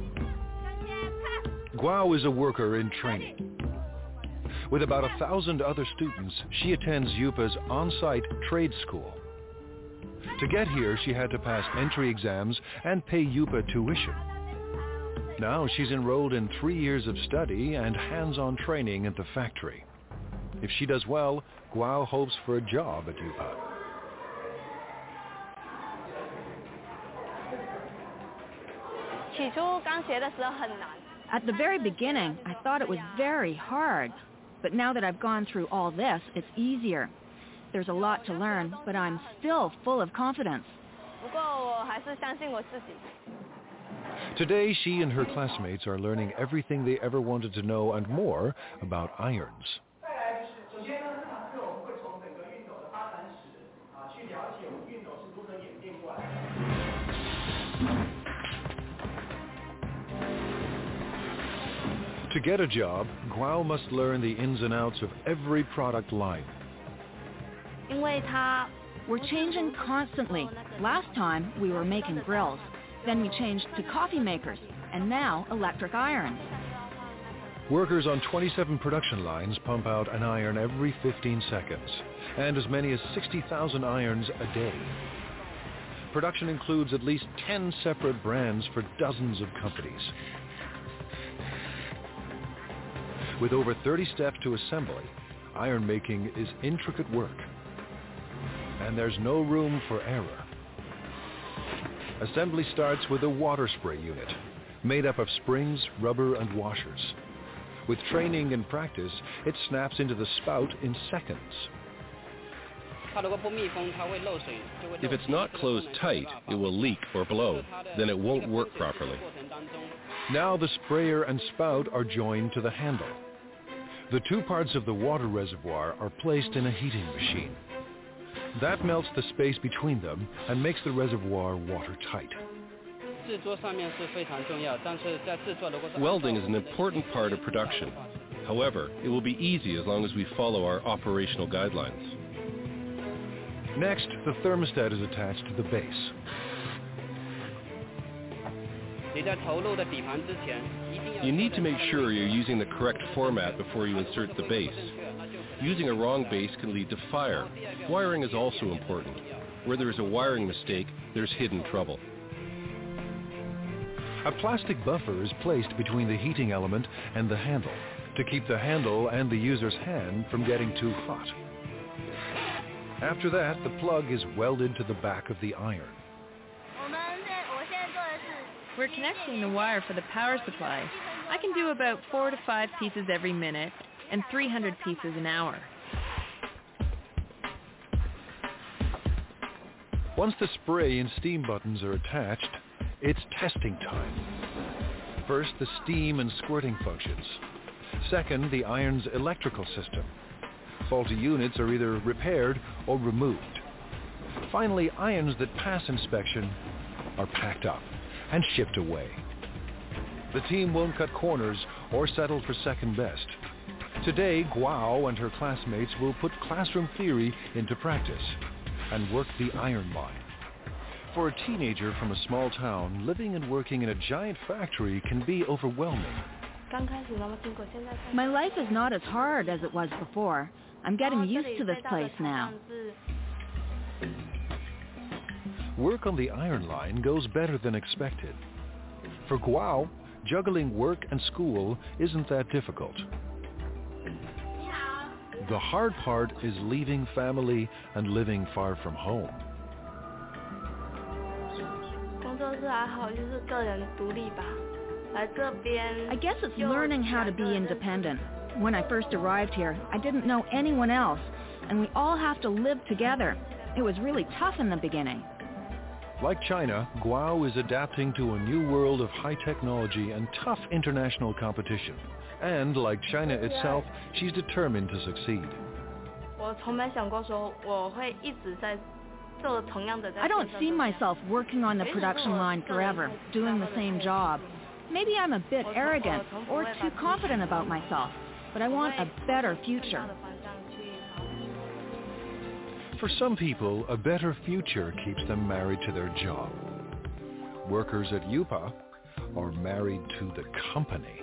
Speaker 12: Guo is a worker in training. With about a thousand other students, she attends Yupa's on-site trade school. To get here, she had to pass entry exams and pay Yupa tuition. Now she's enrolled in three years of study and hands-on training at the factory. If she does well, Guo hopes for a job at Yupa.
Speaker 17: At the very beginning, I thought it was very hard. But now that I've gone through all this, it's easier. There's a lot to learn, but I'm still full of confidence.
Speaker 12: Today, she and her classmates are learning everything they ever wanted to know and more about irons. To get a job, Guo must learn the ins and outs of every product line.
Speaker 17: We're changing constantly. Last time, we were making grills. Then we changed to coffee makers, and now electric irons.
Speaker 12: Workers on twenty-seven production lines pump out an iron every fifteen seconds, and as many as sixty thousand irons a day. Production includes at least ten separate brands for dozens of companies. With over thirty steps to assembly, iron making is intricate work, and there's no room for error. Assembly starts with a water spray unit, made up of springs, rubber, and washers. With training and practice, it snaps into the spout in seconds.
Speaker 14: If it's not closed tight, it will leak or blow. Then it won't work properly.
Speaker 12: Now the sprayer and spout are joined to the handle. The two parts of the water reservoir are placed in a heating machine. That melts the space between them and makes the reservoir watertight.
Speaker 14: Welding is an important part of production. However, it will be easy as long as we follow our operational guidelines.
Speaker 12: Next, the thermostat is attached to the base.
Speaker 14: You need to make sure you're using the correct format before you insert the base. Using a wrong base can lead to fire. Wiring is also important. Where there is a wiring mistake, there's hidden trouble.
Speaker 12: A plastic buffer is placed between the heating element and the handle to keep the handle and the user's hand from getting too hot. After that, the plug is welded to the back of the iron.
Speaker 19: We're connecting the wire for the power supply. I can do about four to five pieces every minute and three hundred pieces an hour.
Speaker 12: Once the spray and steam buttons are attached, it's testing time. First, the steam and squirting functions. Second, the iron's electrical system. Faulty units are either repaired or removed. Finally, irons that pass inspection are packed up and shipped away. The team won't cut corners or settle for second best. Today, Guo and her classmates will put classroom theory into practice and work the iron line. For a teenager from a small town, living and working in a giant factory can be overwhelming.
Speaker 17: My life is not as hard as it was before. I'm getting used to this place now.
Speaker 12: Work on the iron line goes better than expected. For Guo, juggling work and school isn't that difficult. The hard part is leaving family and living far from home.
Speaker 17: I guess it's learning how to be independent. When I first arrived here, I didn't know anyone else, and we all have to live together. It was really tough in the beginning.
Speaker 12: Like China, Guo is adapting to a new world of high technology and tough international competition. And like China itself, she's determined to succeed.
Speaker 17: I don't see myself working on the production line forever, doing the same job. Maybe I'm a bit arrogant or too confident about myself, but I want a better future.
Speaker 12: For some people, a better future keeps them married to their job. Workers at U P A are married to the company.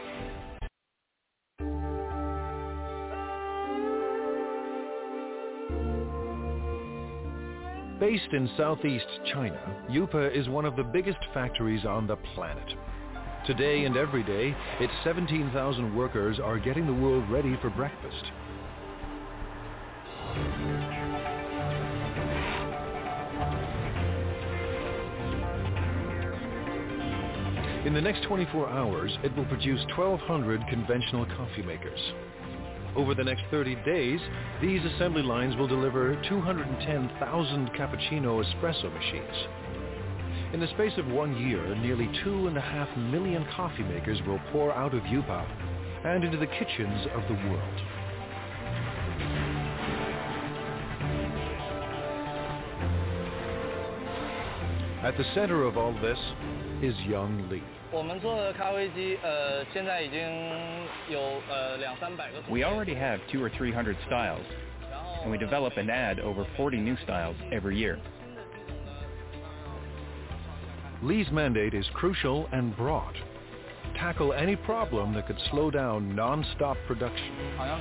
Speaker 12: Based in southeast China, U P A is one of the biggest factories on the planet. Today and every day, its seventeen thousand workers are getting the world ready for breakfast. In the next twenty-four hours, it will produce twelve hundred conventional coffee makers. Over the next thirty days, these assembly lines will deliver two hundred ten thousand cappuccino espresso machines. In the space of one year, nearly two and a half million coffee makers will pour out of U P A and into the kitchens of the world. At the center of all this is Young Li.
Speaker 20: We already have two or three hundred styles, and we develop and add over forty new styles every year.
Speaker 12: Li's mandate is crucial and broad. Tackle any problem that could slow down non-stop production.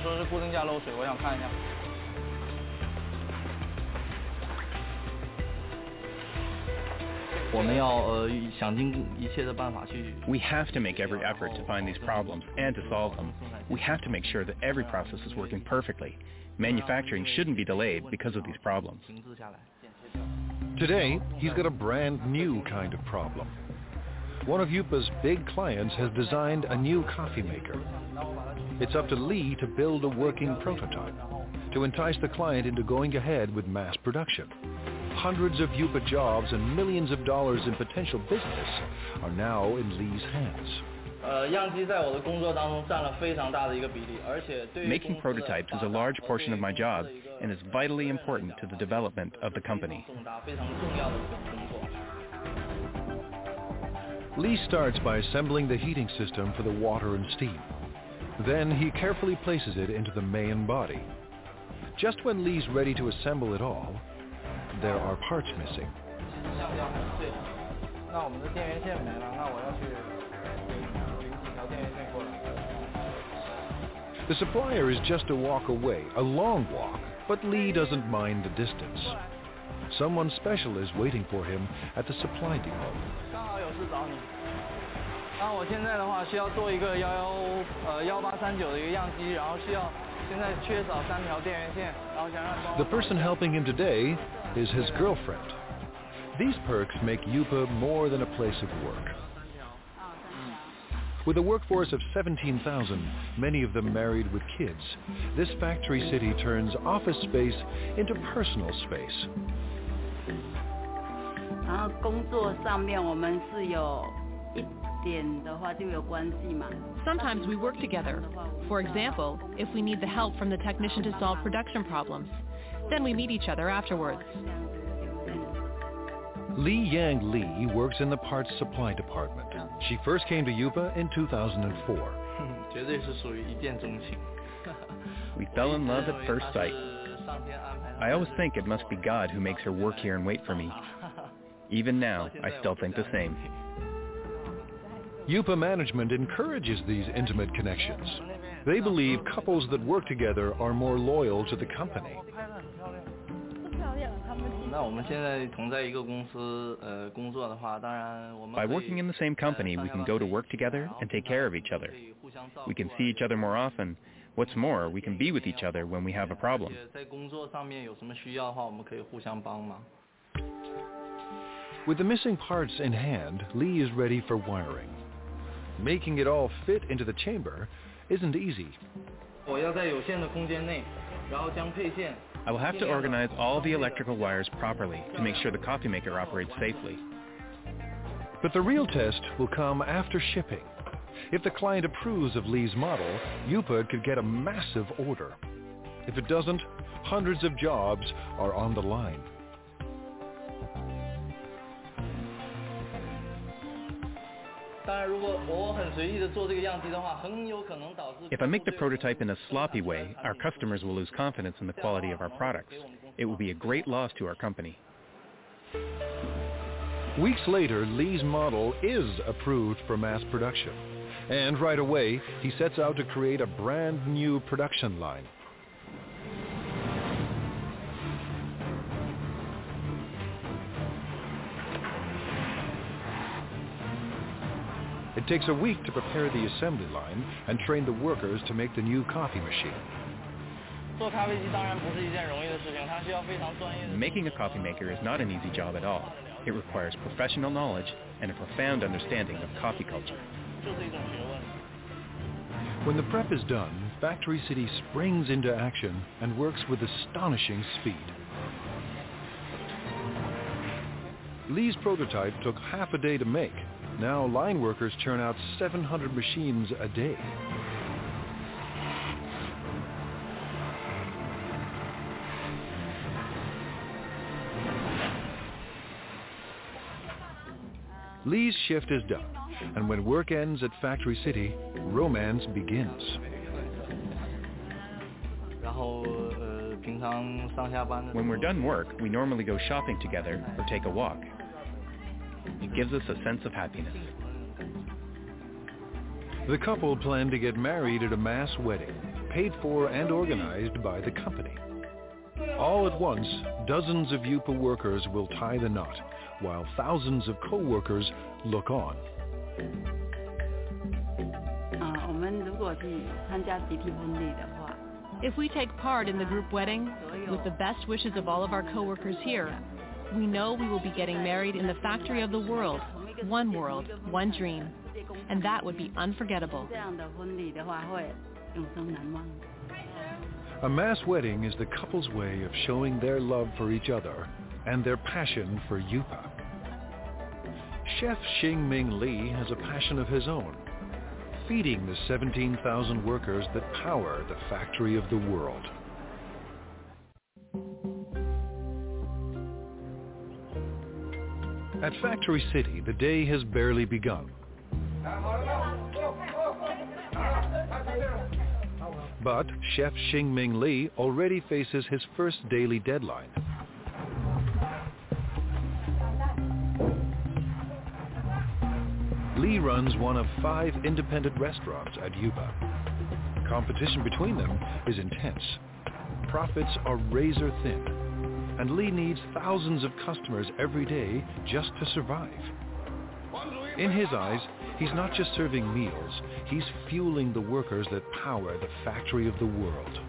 Speaker 20: We have to make every effort to find these problems and to solve them. We have to make sure that every process is working perfectly. Manufacturing shouldn't be delayed because of these problems.
Speaker 12: Today, he's got a brand new kind of problem. One of U P A's big clients has designed a new coffee maker. It's up to Li to build a working prototype to entice the client into going ahead with mass production. Hundreds of U P A jobs and millions of dollars in potential business are now in Li's hands.
Speaker 20: Making prototypes is a large portion of my job and is vitally important to the development of the company.
Speaker 12: Li starts by assembling the heating system for the water and steam. Then he carefully places it into the main body. Just when Li's ready to assemble it all, there are parts missing. The supplier is just a walk away, a long walk, but Lee doesn't mind the distance. Someone special is waiting for him at the supply depot. The person helping him today is his girlfriend. These perks make Yupa more than a place of work. With a workforce of seventeen thousand, many of them married with kids, this factory city turns office space into personal space.
Speaker 21: Sometimes we work together. For example, if we need the help from the technician to solve production problems, then we meet each other afterwards.
Speaker 12: Li Yang Li works in the parts supply department. She first came to Yupa in two thousand four.
Speaker 20: We fell in love at first sight. I always think it must be God who makes her work here and wait for me. Even now, I still think the same.
Speaker 12: Yupa management encourages these intimate connections. They believe couples that work together are more loyal to the company.
Speaker 20: By working in the same company, we can go to work together and take care of each other. We can see each other more often. What's more, we can be with each other when we have a problem.
Speaker 12: With the missing parts in hand, Lee is ready for wiring. Making it all fit into the chamber isn't easy.
Speaker 20: I will have to organize all the electrical wires properly to make sure the coffee maker operates safely.
Speaker 12: But the real test will come after shipping. If the client approves of Lee's model, Yupa could get a massive order. If it doesn't, hundreds of jobs are on the line.
Speaker 20: If I make the prototype in a sloppy way, our customers will lose confidence in the quality of our products. It will be a great loss to our company.
Speaker 12: Weeks later, Lee's model is approved for mass production. And right away, he sets out to create a brand new production line. It takes a week to prepare the assembly line and train the workers to make the new coffee machine.
Speaker 20: Making a coffee maker is not an easy job at all. It requires professional knowledge and a profound understanding of coffee culture.
Speaker 12: When the prep is done, Factory City springs into action and works with astonishing speed. Lee's prototype took half a day to make. Now line workers churn out seven hundred machines a day. Lee's shift is done, and when work ends at Factory City, romance begins.
Speaker 20: When we're done work, we normally go shopping together or take a walk. It gives us a sense of happiness.
Speaker 12: The couple plan to get married at a mass wedding, paid for and organized by the company. All at once, dozens of Yupa workers will tie the knot, while thousands of co-workers look on.
Speaker 21: If we take part in the group wedding, with the best wishes of all of our co-workers here, we know we will be getting married in the factory of the world, one world, one dream, and that would be unforgettable.
Speaker 12: A mass wedding is the couple's way of showing their love for each other and their passion for Yupa. Chef Xingming Li has a passion of his own, feeding the seventeen thousand workers that power the factory of the world. At Factory City, the day has barely begun. But Chef Xingming Li already faces his first daily deadline. Lee runs one of five independent restaurants at Yupa. Competition between them is intense. Profits are razor thin, and Lee needs thousands of customers every day just to survive. In his eyes, he's not just serving meals, he's fueling the workers that power the factory of the world.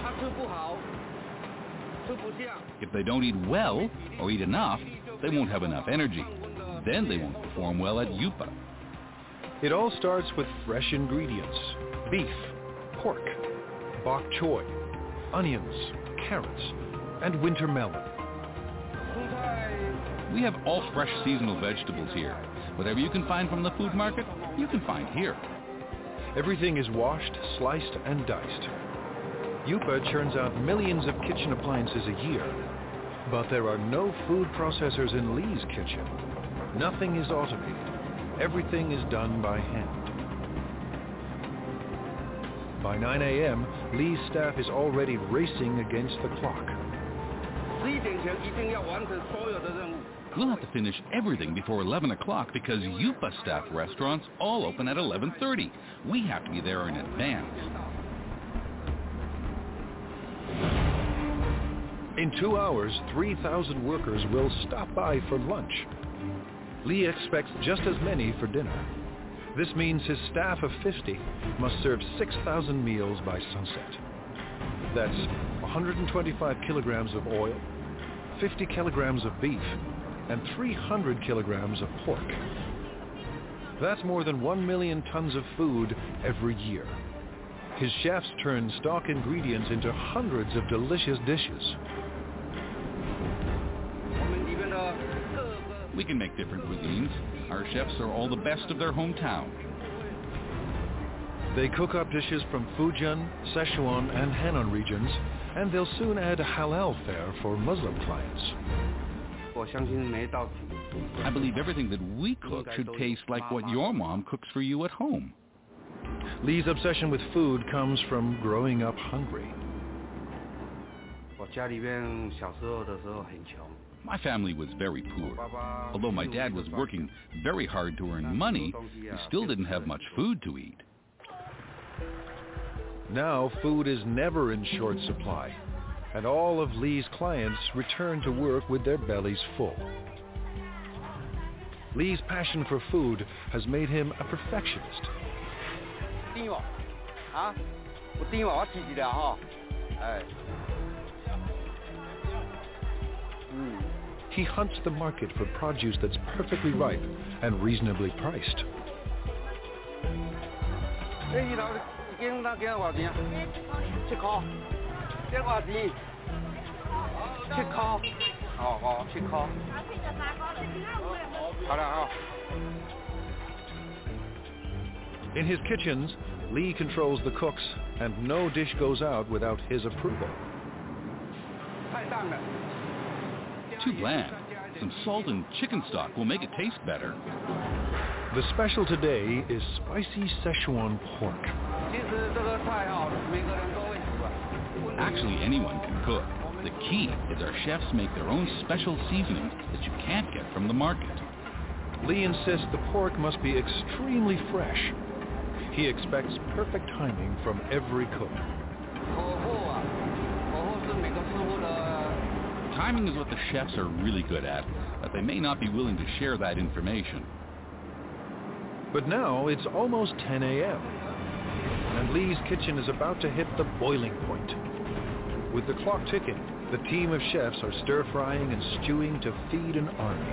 Speaker 2: If they don't eat well or eat enough, they won't have enough energy. Then they won't perform well at Yupa.
Speaker 12: It all starts with fresh ingredients: beef, pork, bok choy, onions, carrots, and winter melon.
Speaker 2: We have all fresh seasonal vegetables here. Whatever you can find from the food market, you can find here.
Speaker 12: Everything is washed, sliced, and diced. Yupa churns out millions of kitchen appliances a year, but there are no food processors in Lee's kitchen. Nothing is automated. Everything is done by hand. By nine a.m., Lee's staff is already racing against the clock.
Speaker 2: We'll have to finish everything before eleven o'clock because Yupa staff restaurants all open at eleven thirty. We have to be there in advance.
Speaker 12: In two hours, three thousand workers will stop by for lunch. Lee expects just as many for dinner. This means his staff of fifty must serve six thousand meals by sunset. That's one hundred twenty-five kilograms of oil, fifty kilograms of beef, and three hundred kilograms of pork. That's more than one million tons of food every year. His chefs turn stock ingredients into hundreds of delicious dishes.
Speaker 2: We can make different cuisines. Our chefs are all the best of their hometown.
Speaker 12: They cook up dishes from Fujian, Sichuan, and Henan regions, and they'll soon add halal fare for Muslim clients.
Speaker 2: I believe everything that we cook should taste like what your mom cooks for you at home.
Speaker 12: Lee's obsession with food comes from growing up hungry.
Speaker 2: My family was very poor. Although my dad was working very hard to earn money, we still didn't have much food to eat.
Speaker 12: Now food is never in short supply, and all of Lee's clients return to work with their bellies full. Lee's passion for food has made him a perfectionist. He hunts the market for produce that's perfectly ripe and reasonably priced. In his kitchens, Lee controls the cooks, and no dish goes out without his approval.
Speaker 2: Too bland. Some salt and chicken stock will make it taste better.
Speaker 12: The special today is spicy Sichuan pork.
Speaker 2: Actually, anyone can cook. The key is our chefs make their own special seasonings that you can't get from the market.
Speaker 12: Lee insists the pork must be extremely fresh. He expects perfect timing from every cook.
Speaker 2: Timing is what the chefs are really good at, but they may not be willing to share that information.
Speaker 12: But now it's almost ten a.m., and Lee's kitchen is about to hit the boiling point. With the clock ticking, the team of chefs are stir-frying and stewing to feed an army.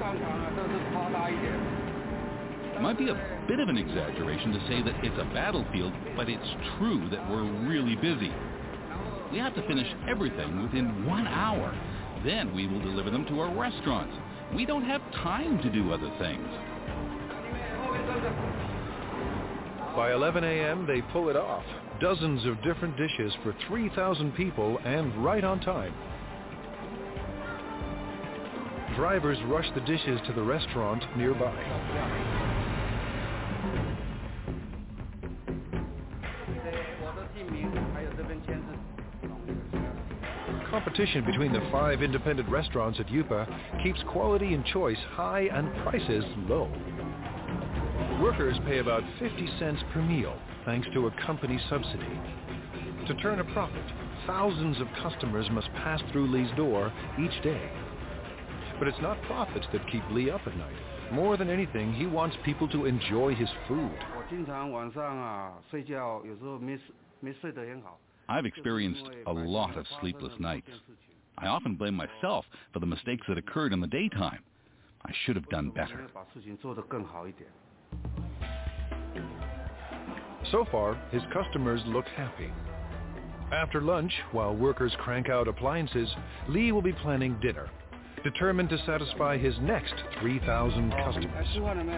Speaker 2: It might be a bit of an exaggeration to say that it's a battlefield, but it's true that we're really busy. We have to finish everything within one hour. Then we will deliver them to our restaurants. We don't have time to do other things.
Speaker 12: By eleven a.m., they pull it off. Dozens of different dishes for three thousand people and right on time. Drivers rush the dishes to the restaurant nearby. Competition between the five independent restaurants at Yupa keeps quality and choice high and prices low. Workers pay about fifty cents per meal thanks to a company subsidy. To turn a profit, thousands of customers must pass through Lee's door each day. But it's not profits that keep Lee up at night. More than anything, he wants people to enjoy his food.
Speaker 2: I've experienced a lot of sleepless nights. I often blame myself for the mistakes that occurred in the daytime. I should have done better.
Speaker 12: So far, his customers look happy. After lunch, while workers crank out appliances, Lee will be planning dinner, determined to satisfy his next three thousand customers.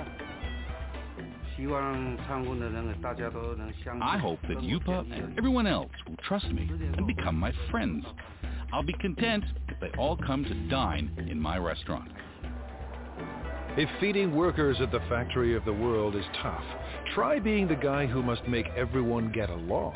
Speaker 2: I hope that Yupa and everyone else will trust me and become my friends. I'll be content if they all come to dine in my restaurant.
Speaker 12: If feeding workers at the factory of the world is tough, try being the guy who must make everyone get along.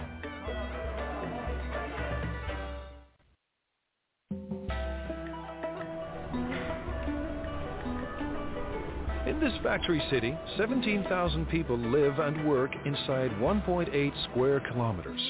Speaker 12: In this factory city, seventeen thousand people live and work inside one point eight square kilometers.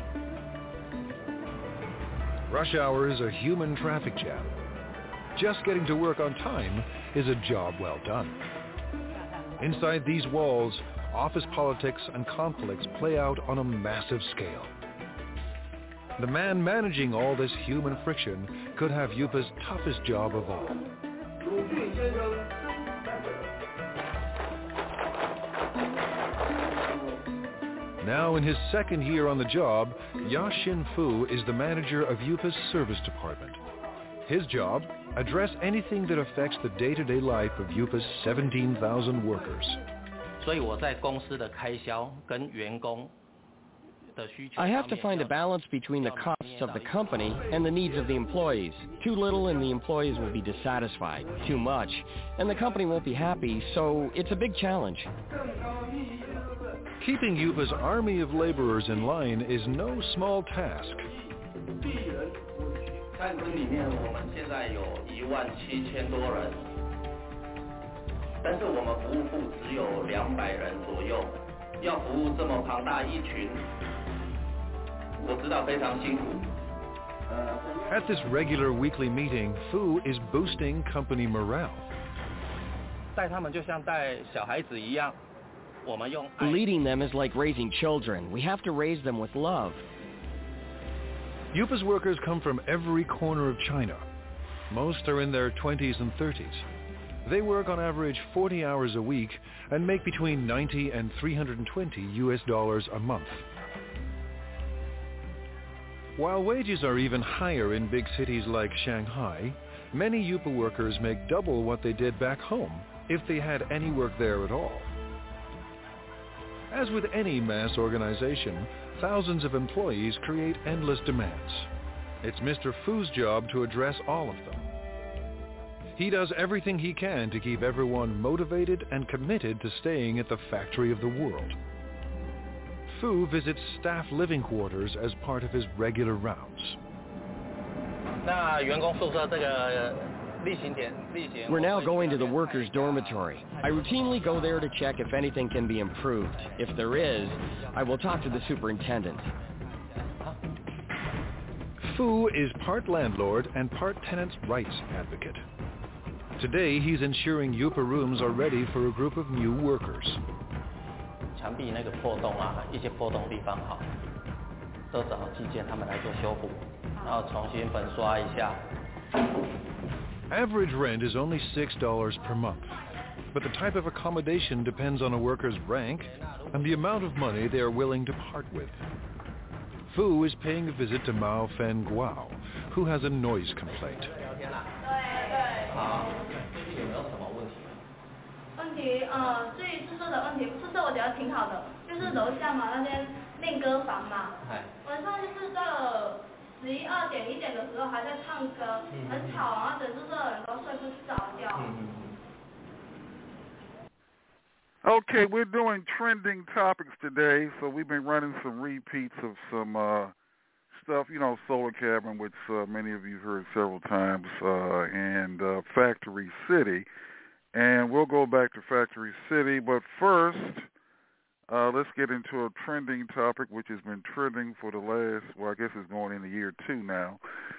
Speaker 12: Rush hour is a human traffic jam. Just getting to work on time is a job well done. Inside these walls, office politics and conflicts play out on a massive scale. The man managing all this human friction could have Yupa's toughest job of all. Now in his second year on the job, Ya-Shin Fu is the manager of Yupa's service department. His job, address anything that affects the day-to-day life of Yupa's seventeen thousand workers.
Speaker 16: I have to find a balance between the costs of the company and the needs of the employees. Too little and the employees will be dissatisfied. Too much and the company won't be happy, so it's a big challenge.
Speaker 12: Keeping Yupa's army of laborers in line is no small task. At this regular weekly meeting, Fu is boosting company morale.
Speaker 16: Leading them is like raising children. We have to raise them with love.
Speaker 12: Yupa's workers come from every corner of China. Most are in their twenties and thirties. They work on average forty hours a week and make between ninety and three hundred twenty U S dollars a month. While wages are even higher in big cities like Shanghai, many Yupa workers make double what they did back home if they had any work there at all. As with any mass organization, thousands of employees create endless demands. It's Mister Fu's job to address all of them. He does everything he can to keep everyone motivated and committed to staying at the factory of the world. Fu visits staff living quarters as part of his regular rounds.
Speaker 16: We're now going to the workers' dormitory. I routinely go there to check if anything can be improved. If there is, I will talk to the superintendent.
Speaker 12: Fu is part landlord and part tenants' rights advocate. Today, he's ensuring Yupa rooms are ready for a group of new workers. Average rent is only six dollars per month, but the type of accommodation depends on a worker's rank and the amount of money they are willing to part with. Fu is paying a visit to Mao Fen Guao, who has a noise complaint.
Speaker 1: Okay, we're doing trending topics today, so we've been running some repeats of some uh, stuff, you know, Solar Cabin, which uh, many of you heard several times, uh, and uh, Factory City. And we'll go back to Factory City. But first, uh, let's get into a trending topic, which has been trending for the last, well, I guess it's going into year two now.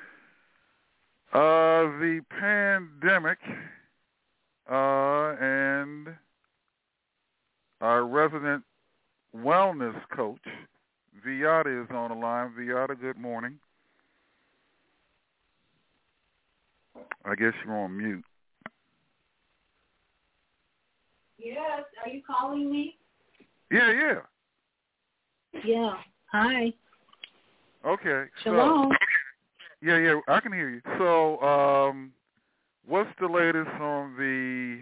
Speaker 1: Uh, the pandemic uh, and our resident wellness coach, Viata, is on the line. Viata, good morning. I guess you're on mute.
Speaker 6: Yes. Are you calling me?
Speaker 1: Yeah, yeah.
Speaker 6: Yeah. Hi.
Speaker 1: Okay.
Speaker 6: Shalom.
Speaker 1: So, yeah, yeah, I can hear you. So, um, what's the latest on the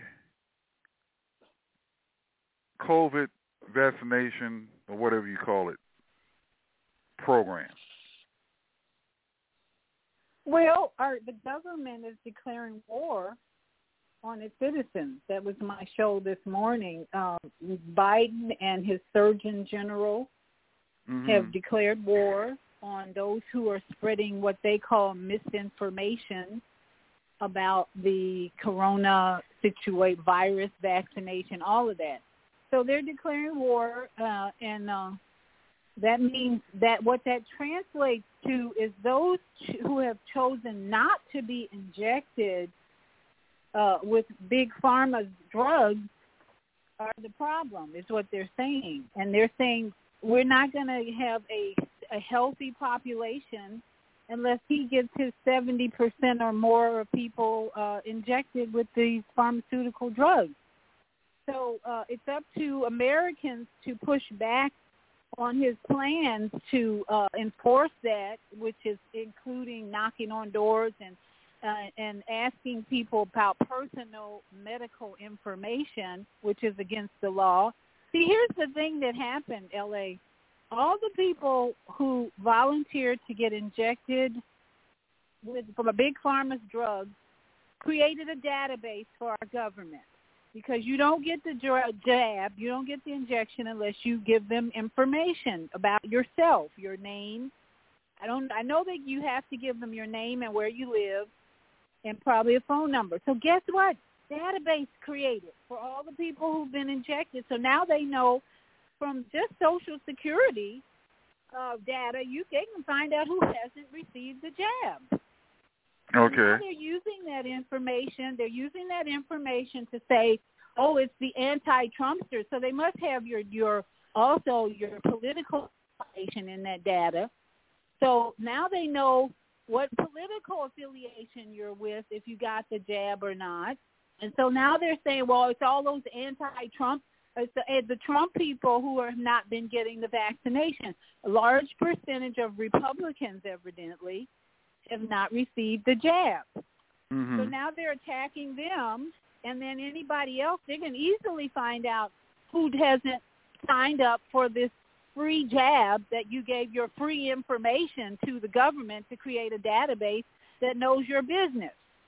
Speaker 1: COVID vaccination, or whatever you call it, program?
Speaker 6: Well, our, the government is declaring war on its citizens. That was my show this morning. Um, Biden and his Surgeon General mm-hmm. have declared war on those who are spreading what they call misinformation about the corona situation, virus, vaccination, all of that. So they're declaring war, uh, and uh, that means that what that translates to is those who have chosen not to be injected uh, with big pharma's drugs are the problem, is what they're saying. And they're saying we're not going to have a, a healthy population unless he gets his seventy percent or more of people uh, injected with these pharmaceutical drugs. So uh, it's up to Americans to push back on his plans to uh, enforce that, which is including knocking on doors and uh, and asking people about personal medical information, which is against the law. See, here's the thing that happened, L A. All the people who volunteered to get injected with from a big pharma's drugs created a database for our government. Because you don't get the jab, you don't get the injection unless you give them information about yourself, your name. I don't. I know that you have to give them your name and where you live, and probably a phone number. So guess what? Database created for all the people who've been injected. So now they know from just Social Security uh, data, you they can find out who hasn't received the jab.
Speaker 1: Okay.
Speaker 6: Now they're using that information. They're using that information to say, oh, it's the anti-Trumpsters. So they must have your your also your political affiliation in that data. So now they know what political affiliation you're with, if you got the jab or not. And so now they're saying, well, it's all those anti-Trump, it's the, it's the Trump people who have not been getting the vaccination. A large percentage of Republicans, evidently, have not received the jab. Mm-hmm. So now they're attacking them, and then anybody else, they can easily find out who hasn't signed up for this free jab that you gave your free information to the government to create a database that knows your business.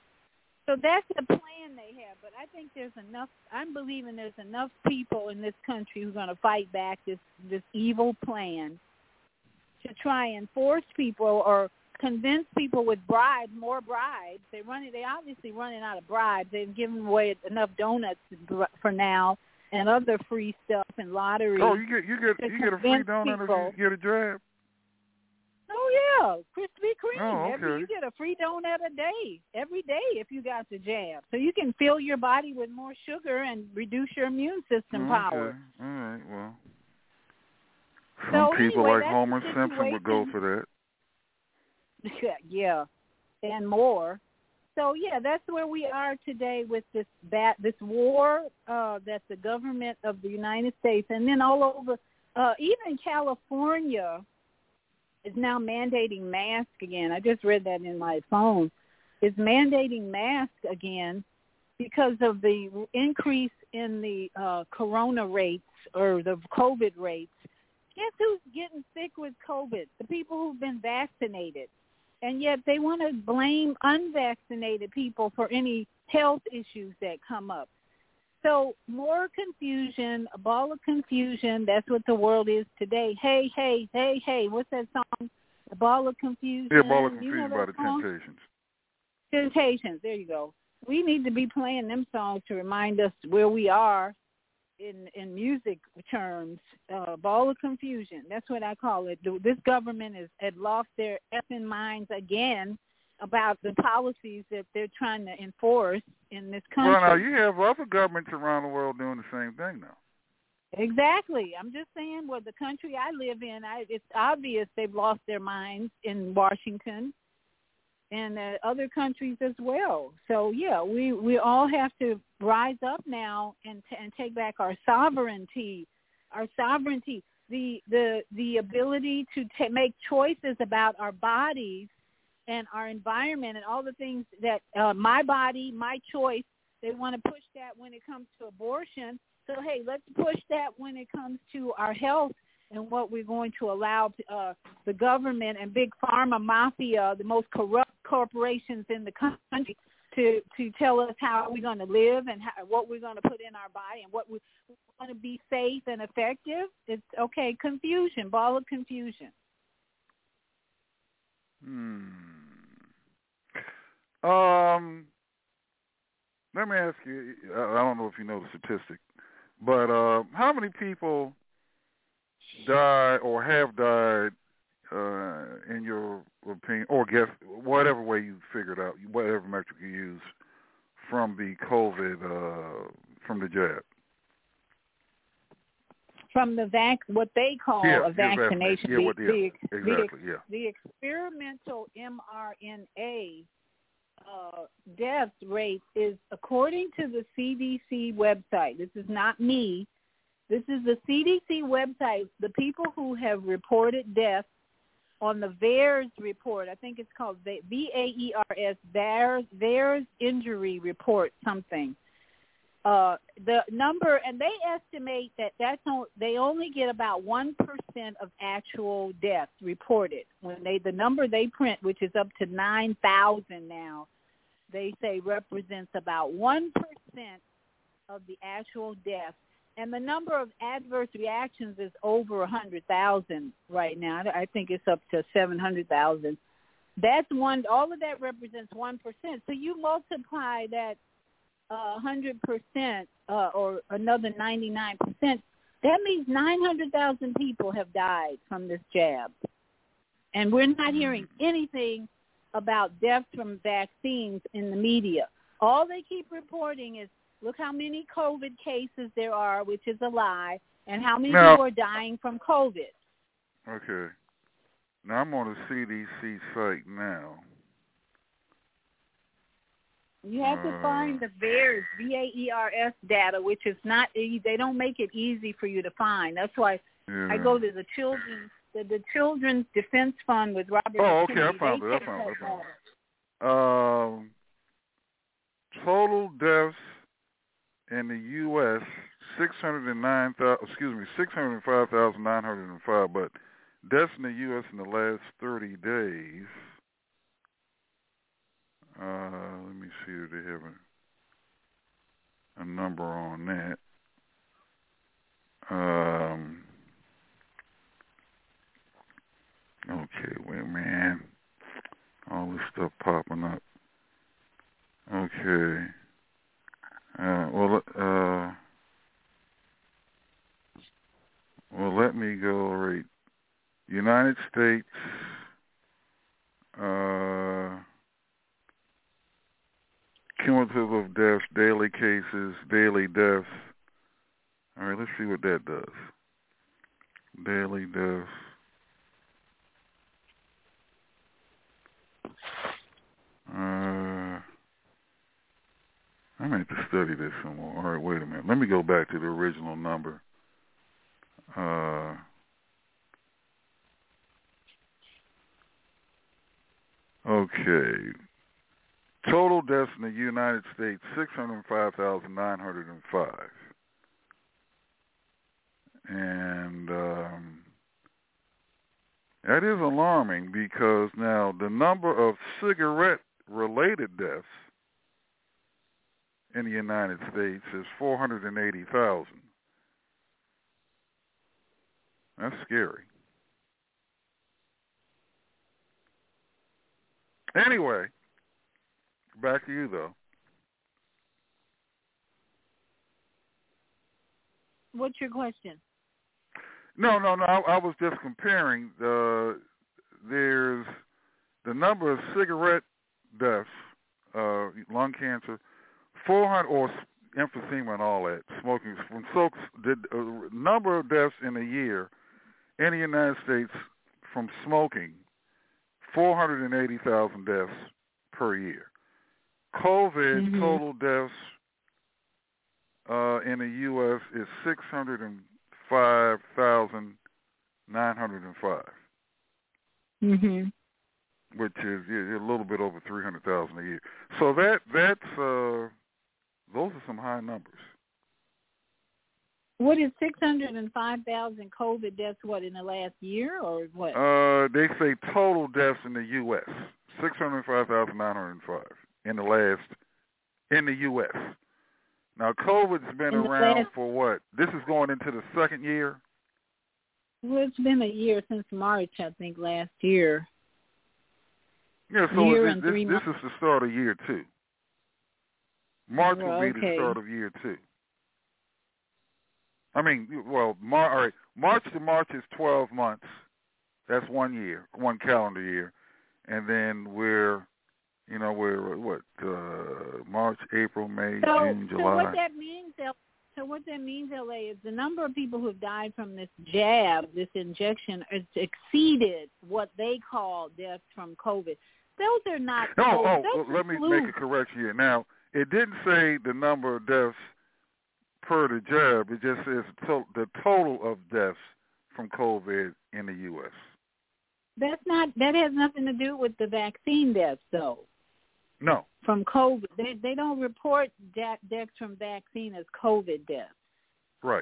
Speaker 6: So that's the plan they have. But I think there's enough, I'm believing there's enough people in this country who are going to fight back this, this evil plan to try and force people or convince people with bribes, more bribes. They running. They obviously running out of bribes. They've given away enough donuts for now and other free stuff and lottery.
Speaker 1: Oh, you get you get you get a free donut people. If you get a jab.
Speaker 6: Oh yeah, Krispy Kreme.
Speaker 1: Oh, okay.
Speaker 6: Every, you get a free donut a day, every day if you got the jab. So you can fill your body with more sugar and reduce your immune system
Speaker 1: okay.
Speaker 6: power.
Speaker 1: All right. Well, some
Speaker 6: so
Speaker 1: people
Speaker 6: anyway,
Speaker 1: like Homer Simpson would go for that.
Speaker 6: Yeah, and more. So yeah, that's where we are today with this bat, this war uh, that the government of the United States, and then all over, uh, even California, is now mandating masks again. I just read that in my phone. Is mandating masks again because of the increase in the uh, corona rates or the COVID rates. Guess who's getting sick with COVID? The people who've been vaccinated. And yet they want to blame unvaccinated people for any health issues that come up. So more confusion, a ball of confusion. That's what the world is today. Hey, hey, hey, hey. What's that song? A ball of confusion.
Speaker 1: Yeah, Ball of Confusion
Speaker 6: you know
Speaker 1: by the
Speaker 6: song?
Speaker 1: Temptations.
Speaker 6: Temptations. There you go. we need to be playing them songs to remind us where we are in in music terms. Uh, ball of confusion. That's what I call it. This government has had lost their effing minds again about the policies that they're trying to enforce in this country.
Speaker 1: Well, now you have other governments around the world doing the same thing now.
Speaker 6: Exactly. I'm just saying, well, the country I live in, I, it's obvious they've lost their minds in Washington and uh, other countries as well. So, yeah, we, we all have to rise up now and t- and take back our sovereignty, our sovereignty, the the the ability to t- make choices about our bodies and our environment and all the things that uh, my body, my choice, they want to push that when it comes to abortion. So, hey, let's push that when it comes to our health and what we're going to allow uh, the government and big pharma mafia, the most corrupt corporations in the country, to, to tell us how we're going to live and how, what we're going to put in our body and what we want to be safe and effective. It's, okay, confusion, ball of confusion.
Speaker 1: Hmm. Um, let me ask you, I don't know if you know the statistic, but uh, how many people die or have died, uh, in your opinion, or guess, whatever way you figured out, whatever metric you use, from the COVID, uh, from the jab?
Speaker 6: From the vac, what they call
Speaker 1: yeah,
Speaker 6: a vaccination,
Speaker 1: yeah,
Speaker 6: the,
Speaker 1: what, yeah,
Speaker 6: the,
Speaker 1: exactly,
Speaker 6: the,
Speaker 1: yeah.
Speaker 6: the experimental mRNA uh, death rate is, according to the C D C website, this is not me, this is the C D C website, the people who have reported deaths on the VAERS report, I think it's called V A E R S, VAERS, VAERS injury report something. Uh, the number, and they estimate that that's no, they only get about one percent of actual deaths reported. When they, the number they print, which is up to nine thousand now, they say represents about one percent of the actual deaths. And the number of adverse reactions is over one hundred thousand right now. I think it's up to seven hundred thousand. That's one, all of that represents one percent. So you multiply that Uh, one hundred percent uh, or another ninety-nine percent, that means nine hundred thousand people have died from this jab. And we're not hearing anything about deaths from vaccines in the media. All they keep reporting is, look how many COVID cases there are, which is a lie, and how many
Speaker 1: now,
Speaker 6: people are dying from COVID.
Speaker 1: Okay. Now I'm on the C D C site now.
Speaker 6: You have to find the VAERS, V A E R S data, which is not, they don't make it easy for you to find. That's why yeah. I go to the children's, the, the Children's Defense Fund with Robert
Speaker 1: Oh,
Speaker 6: okay,
Speaker 1: I found it, I found it, I found it. Um, total deaths in the U S, six hundred nine thousand, excuse me, six hundred five thousand nine hundred five, but deaths in the U S in the last thirty days, Uh, let me see if they have a, a number on that. Um, okay, wait, man. All this stuff popping up. Okay. Uh, well, uh, well, let me go right. United States, uh, cumulative of deaths, daily cases, daily deaths. All right, let's see what that does. Daily deaths. Uh, I may have to study this some more. All right, wait a minute. Let me go back to the original number. Uh, okay. Total deaths in the United States, six hundred five thousand nine hundred five. And um, that is alarming because now the number of cigarette-related deaths in the United States is four hundred eighty thousand. That's scary. Anyway, back to you, though.
Speaker 6: what's your question?
Speaker 1: No, no, no. I, I was just comparing. Uh, there's the number of cigarette deaths, uh, lung cancer, four hundred, or emphysema and all that, smoking. From so the uh, number of deaths in a year in the United States from smoking, four hundred eighty thousand deaths per year. COVID
Speaker 6: mm-hmm.
Speaker 1: total deaths uh, in the U S is six hundred five thousand nine hundred five,
Speaker 6: mm-hmm.
Speaker 1: which is yeah, a little bit over three hundred thousand a year. So that that's uh, those are some high numbers.
Speaker 6: What is six hundred five thousand COVID deaths, what, in the last year or what?
Speaker 1: Uh, they say total deaths in the U S, six hundred five thousand nine hundred five in the last, in the U S. Now, COVID's been around last, for what? This is going into the second year?
Speaker 6: Well, it's been a year since March, I think, last year.
Speaker 1: Yeah, so
Speaker 6: year
Speaker 1: this, this, this is the start of year two. March
Speaker 6: well,
Speaker 1: will be
Speaker 6: okay.
Speaker 1: the start of year two. I mean, well, Mar- all right, March to March is twelve months. That's one year, one calendar year. And then we're, you know, we're, what, uh, March, April, May,
Speaker 6: so,
Speaker 1: June, July.
Speaker 6: So what that means, so what that means, L A, is the number of people who have died from this jab, this injection, has exceeded what they call deaths from COVID. Those are not.
Speaker 1: No,
Speaker 6: those,
Speaker 1: oh,
Speaker 6: those
Speaker 1: let me
Speaker 6: flu.
Speaker 1: make a correction here. Now, it didn't say the number of deaths per the jab. It just says to- the total of deaths from COVID in the U S.
Speaker 6: That's not. That has nothing to do with the vaccine deaths, though.
Speaker 1: No.
Speaker 6: From COVID, they they don't report de- deaths from vaccine as COVID deaths.
Speaker 1: Right.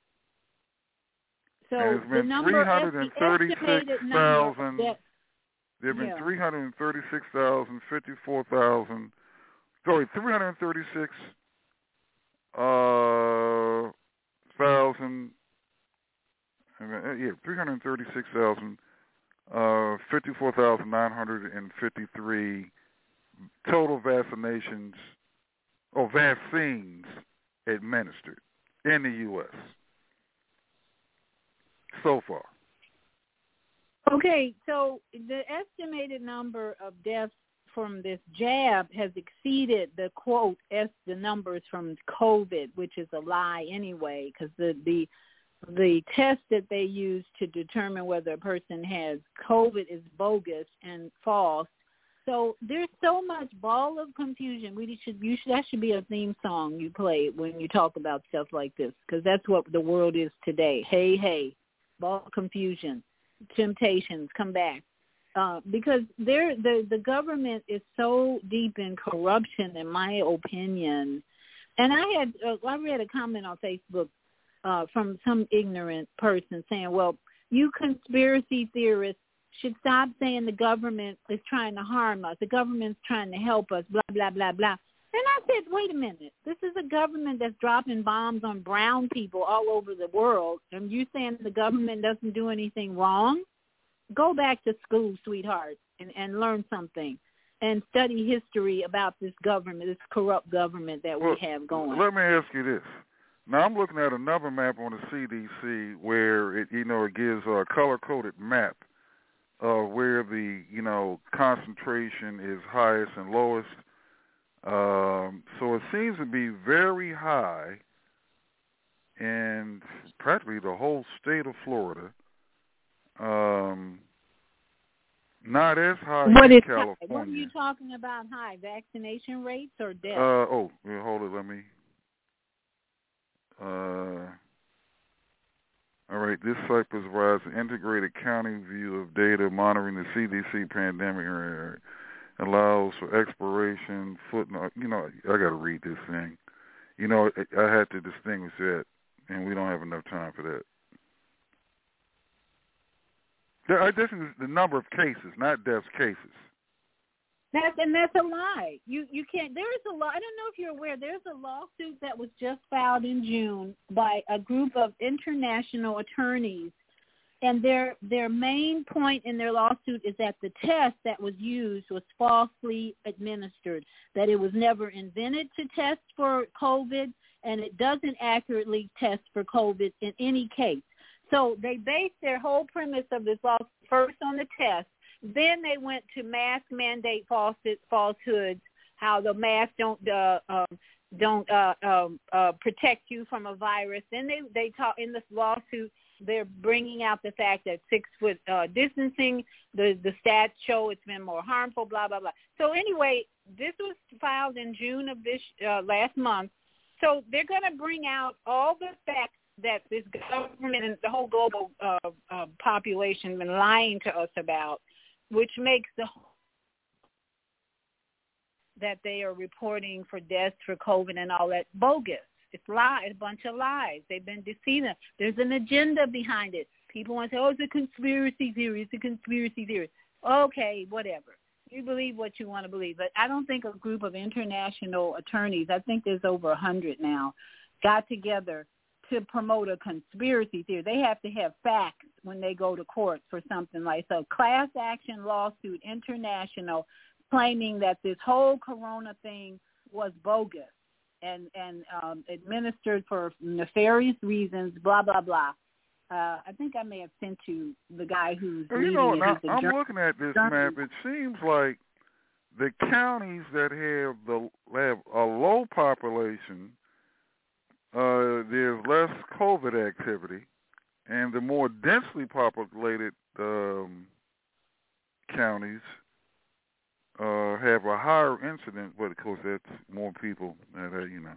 Speaker 6: So
Speaker 1: and it's been
Speaker 6: the number,
Speaker 1: three hundred thirty-six thousand. There have been
Speaker 6: yeah.
Speaker 1: three hundred thirty-six thousand, fifty-four thousand. Sorry, three hundred thirty-six uh, thousand. Uh, yeah, three hundred thirty-six thousand, uh, fifty-four thousand nine hundred fifty-three total vaccinations or vaccines administered in the U S so far.
Speaker 6: Okay, so the estimated number of deaths from this jab has exceeded the quote as the numbers from COVID, which is a lie anyway, because the, the the test that they use to determine whether a person has COVID is bogus and false. So there's so much ball of confusion. We should, you should, that should be a theme song you play when you talk about stuff like this, because that's what the world is today. Hey, hey, ball of confusion, temptations, come back. Uh, because there, the the government is so deep in corruption, in my opinion. And I had, uh, I read a comment on Facebook uh, from some ignorant person saying, "Well, you conspiracy theorists should stop saying the government is trying to harm us. The government's trying to help us, blah, blah, blah, blah." And I said, wait a minute. This is a government that's dropping bombs on brown people all over the world, and you saying the government doesn't do anything wrong? Go back to school, sweetheart, and, and learn something and study history about this government, this corrupt government that
Speaker 1: well,
Speaker 6: we have going.
Speaker 1: Let me ask you this. Now, I'm looking at another map on the C D C where, it, you know, it gives a color-coded map Uh, where the, you know, concentration is highest and lowest. Um, so it seems to be very high in practically the whole state of Florida. Um, not as high
Speaker 6: what
Speaker 1: in
Speaker 6: is
Speaker 1: California.
Speaker 6: High? What are you talking about high? Vaccination rates or death?
Speaker 1: Uh, oh, yeah, hold it, let me. Uh, All right, this site provides an integrated county view of data monitoring the C D C pandemic area. Allows for exploration, footnote. You know, I got to read this thing. You know, I had to distinguish that, and we don't have enough time for that. This is the number of cases, not deaths, cases.
Speaker 6: That's, and that's a lie. You you can't. There is a law. I don't know if you're aware. There's a lawsuit that was just filed in June by a group of international attorneys, and their their main point in their lawsuit is that the test that was used was falsely administered. That it was never invented to test for COVID. and it doesn't accurately test for COVID in any case. So they based their whole premise of this law first on the test. Then they went to mask mandate false, falsehoods, how the mask don't uh, um, don't uh, um, uh, protect you from a virus. Then they they talk in this lawsuit. They're bringing out the fact that six foot uh, distancing, the the stats show it's been more harmful. Blah blah blah. So anyway, this was filed in June of this uh, last month. So they're going to bring out all the facts that this government and the whole global uh, uh, population been lying to us about, which makes the that they are reporting for deaths for COVID and all that bogus. It's lie, a bunch of lies. They've been deceiving. There's an agenda behind it. People want to say, oh, it's a conspiracy theory. It's a conspiracy theory. Okay, whatever. You believe what you want to believe. But I don't think a group of international attorneys, I think there's over a hundred now, got together to promote a conspiracy theory. They have to have facts when they go to court for something like so. Class action lawsuit, international, claiming that this whole corona thing was bogus and and um, administered for nefarious reasons, blah, blah, blah. Uh, I think I may have sent you the guy who's
Speaker 1: well,
Speaker 6: leading
Speaker 1: you know,
Speaker 6: it.
Speaker 1: now,
Speaker 6: He's
Speaker 1: I'm
Speaker 6: journal-
Speaker 1: looking at this
Speaker 6: journal-
Speaker 1: map. It seems like the counties that have the have a low population, uh, there's less COVID activity, and the more densely populated um, counties uh, have a higher incident, but of course that's more people that are, you know.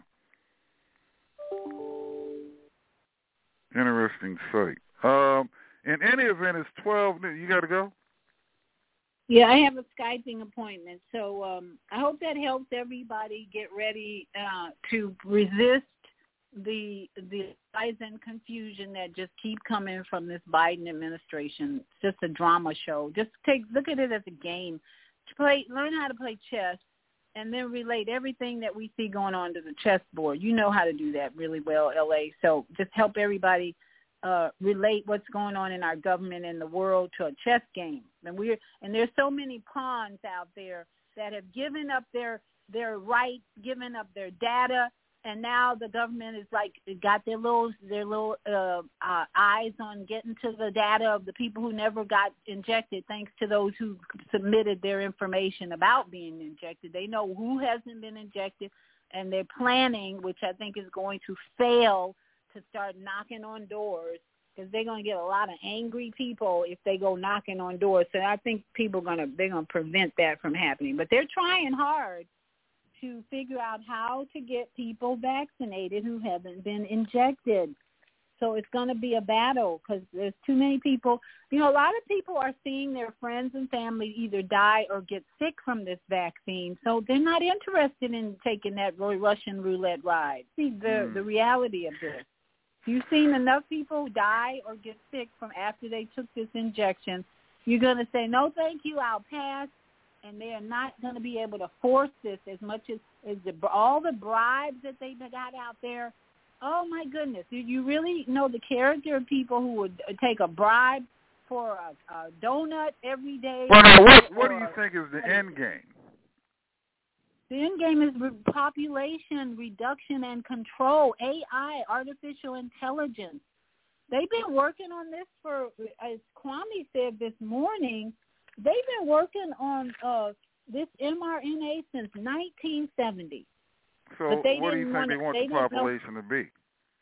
Speaker 1: Interesting site. Um, in any event, it's twelve. You got to go?
Speaker 6: Yeah, I have a Skyping appointment. So um, I hope that helps everybody get ready uh, to resist the the lies and confusion that just keep coming from this Biden administration. It's just a drama show. Just take look at it as a game. Play, learn how to play chess, and then relate everything that we see going on to the chessboard. You know how to do that really well, L A. So just help everybody uh, relate what's going on in our government and the world to a chess game. And we're and there's so many pawns out there that have given up their their rights, given up their data, and now the government is like got their little their little uh, uh, eyes on getting to the data of the people who never got injected, thanks to those who submitted their information about being injected. They know who hasn't been injected, and they're planning, which I think is going to fail, to start knocking on doors, because they're going to get a lot of angry people if they go knocking on doors. So I think people are going to they're going to prevent that from happening. But they're trying hard to figure out how to get people vaccinated who haven't been injected. So it's going to be a battle because there's too many people. You know, a lot of people are seeing their friends and family either die or get sick from this vaccine, so they're not interested in taking that Russian roulette ride. See the, mm. the reality of this. You've seen enough people die or get sick from after they took this injection. You're going to say, no, thank you, I'll pass. And they are not going to be able to force this as much as, as the, all the bribes that they got out there. Oh, my goodness. Do you really know the character of people who would take a bribe for a, a donut every day?
Speaker 1: Well, now, what, what do you think is the end game?
Speaker 6: The end game is re- population reduction and control, A I, artificial intelligence. They've been working on this for, as Kwame said this morning, they've been working on uh, this mRNA since nineteen seventy.
Speaker 1: So
Speaker 6: but they
Speaker 1: what do you think
Speaker 6: wanna,
Speaker 1: they want
Speaker 6: they
Speaker 1: the population
Speaker 6: know,
Speaker 1: to be?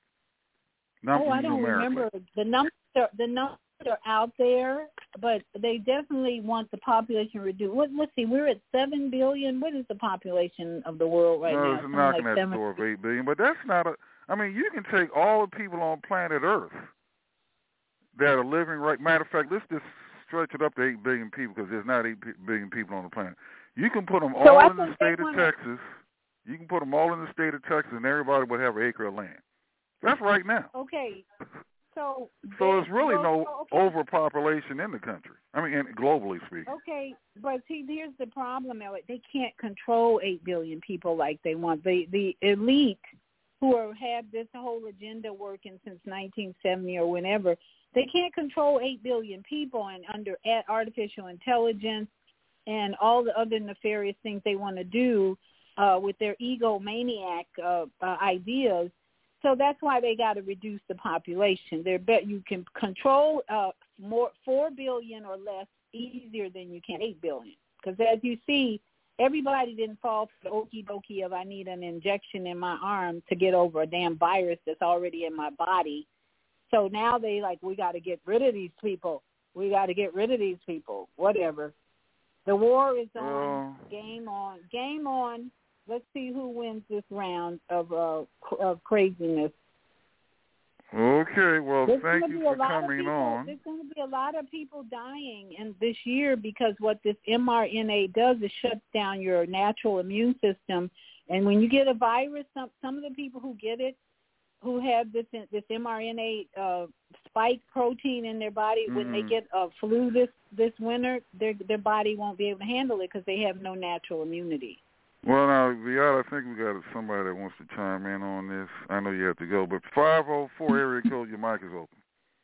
Speaker 6: Oh, I don't remember. The numbers are, the numbers are out there, but they definitely want the population reduced. What, let's see, we're at seven billion. What is the population of the world right
Speaker 1: no,
Speaker 6: now?
Speaker 1: It's
Speaker 6: Something
Speaker 1: knocking
Speaker 6: like
Speaker 1: at the door of eight billion, but that's not a. I mean, you can take all the people on planet Earth that are living right. Matter of fact, let's just stretch it up to eight billion people because there's not eight billion people on the planet. You can put them
Speaker 6: so
Speaker 1: all
Speaker 6: I
Speaker 1: in the state of
Speaker 6: wanna...
Speaker 1: Texas. You can put them all in the state of Texas, and everybody would have an acre of land. That's right now.
Speaker 6: Okay. So
Speaker 1: so there's really
Speaker 6: well,
Speaker 1: no
Speaker 6: okay.
Speaker 1: overpopulation in the country. I mean, in, globally speaking.
Speaker 6: Okay, but see, here's the problem, Elliot. They can't control eight billion people like they want. The the elite who are, have this whole agenda working since nineteen seventy or whenever, they can't control eight billion people, and under artificial intelligence and all the other nefarious things they want to do, uh, with their egomaniac uh, uh, ideas. So that's why they got to reduce the population. They're bet you can control uh, more four billion or less easier than you can eight billion. Because as you see, everybody didn't fall for the okie dokie of I need an injection in my arm to get over a damn virus that's already in my body. So now they like, we got to get rid of these people. We got to get rid of these people. Whatever. The war is on. Uh, game on. Game on. Let's see who wins this round of uh, of craziness.
Speaker 1: Okay, well,
Speaker 6: there's
Speaker 1: thank you for coming
Speaker 6: people,
Speaker 1: on.
Speaker 6: There's going to be a lot of people dying in this year because what this mRNA does is shuts down your natural immune system. And when you get a virus, some some of the people who get it, who have this this mRNA uh, spike protein in their body, mm. when they get a flu this this winter, their their body won't be able to handle it because they have no natural immunity.
Speaker 1: Well, now, Viata, I think we got somebody that wants to chime in on this. I know you have to go, but five oh four area code, your mic is open.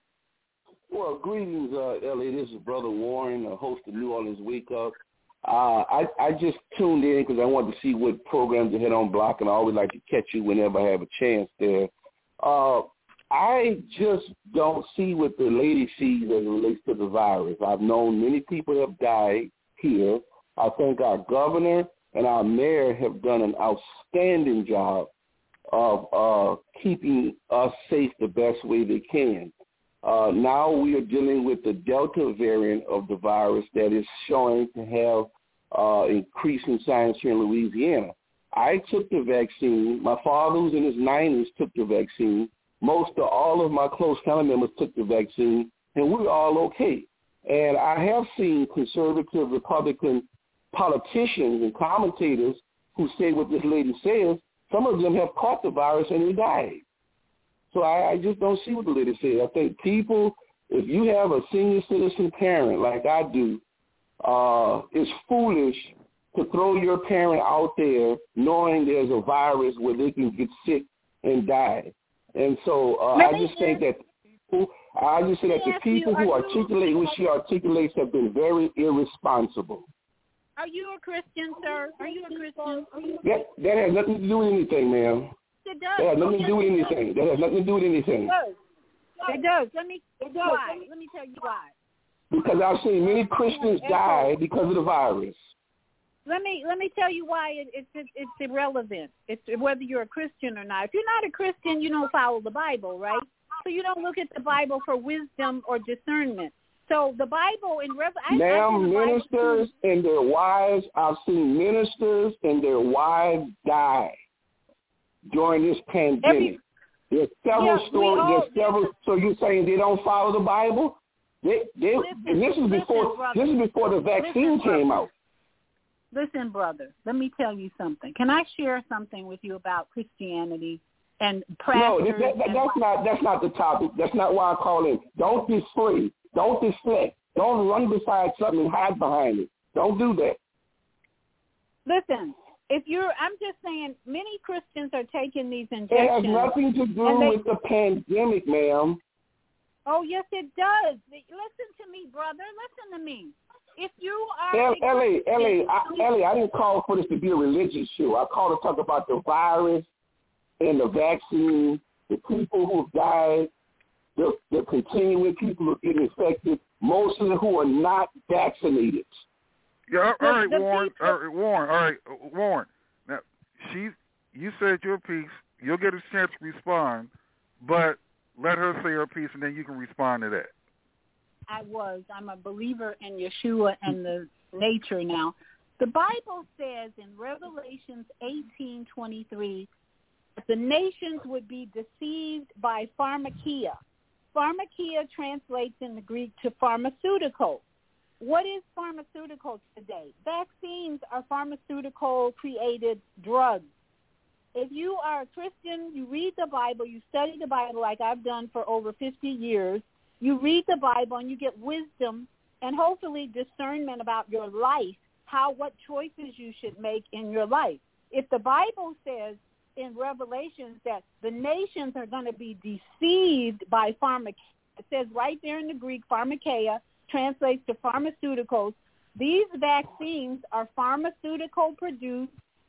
Speaker 5: Well, greetings, uh, L A. This is Brother Warren, the host of New Orleans Wake Up. Uh, I, I just tuned in because I wanted to see what programs you had on block, and I always like to catch you whenever I have a chance there. Uh, I just don't see what the lady sees as it relates to the virus. I've known many people have died here. I think our governor and our mayor have done an outstanding job of uh, keeping us safe the best way they can. Uh, now we are dealing with the Delta variant of the virus that is showing to have uh, increasing signs here in Louisiana. I took the vaccine. My father, who's in his nineties, took the vaccine. Most of all of my close family members took the vaccine, and we're all okay. And I have seen conservative Republican politicians and commentators who say what this lady says. Some of them have caught the virus and they died. So I, I just don't see what the lady says. I think people, if you have a senior citizen parent like I do, uh, it's foolish to throw your parent out there knowing there's a virus where they can get sick and die. And so uh, I just think that people, I just say that the people who articulate what she articulates have been very irresponsible.
Speaker 6: Are you a Christian, sir? Are you a Christian?
Speaker 5: That, that has nothing to do with anything, ma'am.
Speaker 6: It does.
Speaker 5: That has nothing to do with anything. That has nothing to do with anything.
Speaker 6: It does. It does. Let me why. Let me tell you why.
Speaker 5: Because I've seen many Christians die because of the virus.
Speaker 6: Let me let me tell you why it, it's it, it's irrelevant. It's whether you're a Christian or not. If you're not a Christian, you don't follow the Bible, right? So you don't look at the Bible for wisdom or discernment. So the Bible in Revelation.
Speaker 5: Ma'am, ministers and their wives, I've seen ministers and their wives die during this pandemic. Every, there's several yeah, stories. All, there's several. So you're saying they don't follow the Bible? They, they, listen, and this is before listen, this is before the vaccine listen, came out.
Speaker 6: Listen, brother, let me tell you something. Can I share something with you about Christianity and practice?
Speaker 5: No, that, that, that, that's not that's not the topic. That's not why I call in. Don't display. Don't deflect. Don't run beside something and hide behind it. Don't do that.
Speaker 6: Listen, if you're, I'm just saying, many Christians are taking these injections.
Speaker 5: It has nothing to do they, with the pandemic, ma'am.
Speaker 6: Oh, yes, it does. Listen to me, brother. Listen to me. If you are...
Speaker 5: L A, L A, I, L A, I didn't call for this to be a religious show. I called to talk about the virus and the vaccine, the people who've died, the, the continuing people who get infected, mostly who are not vaccinated.
Speaker 1: Yeah, all right, Warren. All right, Warren. All right, Warren. Now, she, you said your piece. You'll get a chance to respond, but let her say her piece, and then you can respond to that.
Speaker 6: I was. I'm a believer in Yeshua and the nature now. The Bible says in Revelations eighteen twenty-three that the nations would be deceived by pharmakia. Pharmakia translates in the Greek to pharmaceutical. What is pharmaceutical today? Vaccines are pharmaceutical-created drugs. If you are a Christian, you read the Bible, you study the Bible like I've done for over fifty years, you read the Bible and you get wisdom and hopefully discernment about your life, how, what choices you should make in your life. If the Bible says in Revelations that the nations are going to be deceived by pharmakeia, it says right there in the Greek, pharmakeia translates to pharmaceuticals. These vaccines are pharmaceutical produced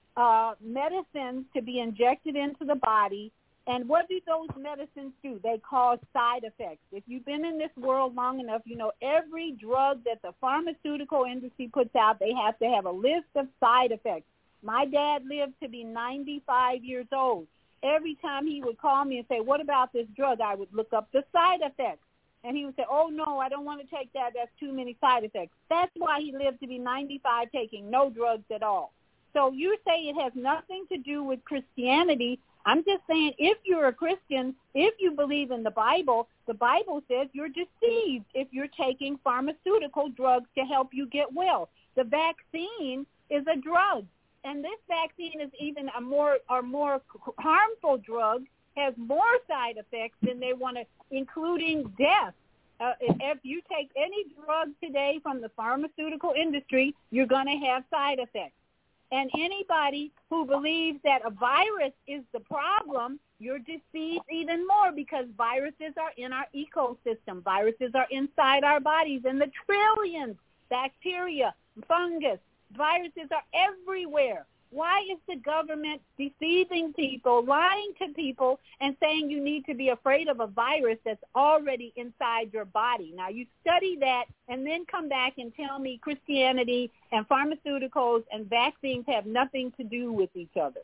Speaker 6: uh, medicines to be injected into the body. And what do those medicines do? They cause side effects. If you've been in this world long enough, you know every drug that the pharmaceutical industry puts out, they have to have a list of side effects. My dad lived to be ninety-five years old. Every time he would call me and say, what about this drug? I would look up the side effects. And he would say, oh, no, I don't want to take that. That's too many side effects. That's why he lived to be ninety-five, taking no drugs at all. So you say it has nothing to do with Christianity. I'm just saying, if you're a Christian, if you believe in the Bible, the Bible says you're deceived if you're taking pharmaceutical drugs to help you get well. The vaccine is a drug, and this vaccine is even a more or more harmful drug, has more side effects than they want to, including death. Uh, if you take any drug today from the pharmaceutical industry, you're going to have side effects. And anybody who believes that a virus is the problem, you're deceived even more, because viruses are in our ecosystem. Viruses are inside our bodies in the trillions. Bacteria, fungus, viruses are everywhere. Why is the government deceiving people, lying to people, and saying you need to be afraid of a virus that's already inside your body? Now, you study that and then come back and tell me Christianity and pharmaceuticals and vaccines have nothing to do with each other.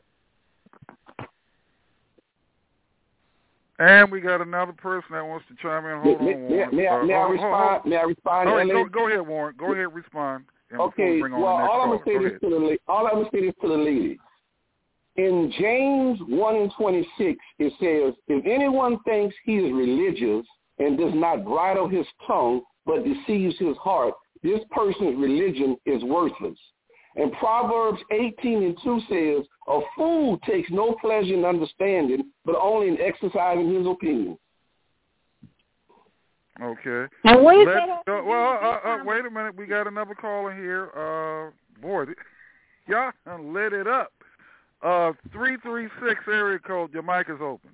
Speaker 1: And we got another person that wants to chime in. Hold
Speaker 5: may,
Speaker 1: on,
Speaker 5: may,
Speaker 1: Warren.
Speaker 5: may,
Speaker 1: uh,
Speaker 5: may I
Speaker 1: hold,
Speaker 5: respond?
Speaker 1: hold, hold.
Speaker 5: May I respond?
Speaker 1: All right, go, go ahead, Warren. Go ahead, respond. And
Speaker 5: okay,
Speaker 1: we
Speaker 5: well, all I'm
Speaker 1: going
Speaker 5: to say this to the all I'm gonna say this to the ladies. In James one and twenty-six, it says, if anyone thinks he is religious and does not bridle his tongue but deceives his heart, this person's religion is worthless. And Proverbs eighteen and two says, a fool takes no pleasure in understanding, but only in exercising his opinion.
Speaker 1: Okay.
Speaker 6: And wait,
Speaker 1: Let's go. Well, uh, uh, wait a minute. We got another caller here. Uh, boy, y'all lit it up. Uh, three three six area code. Your mic is open.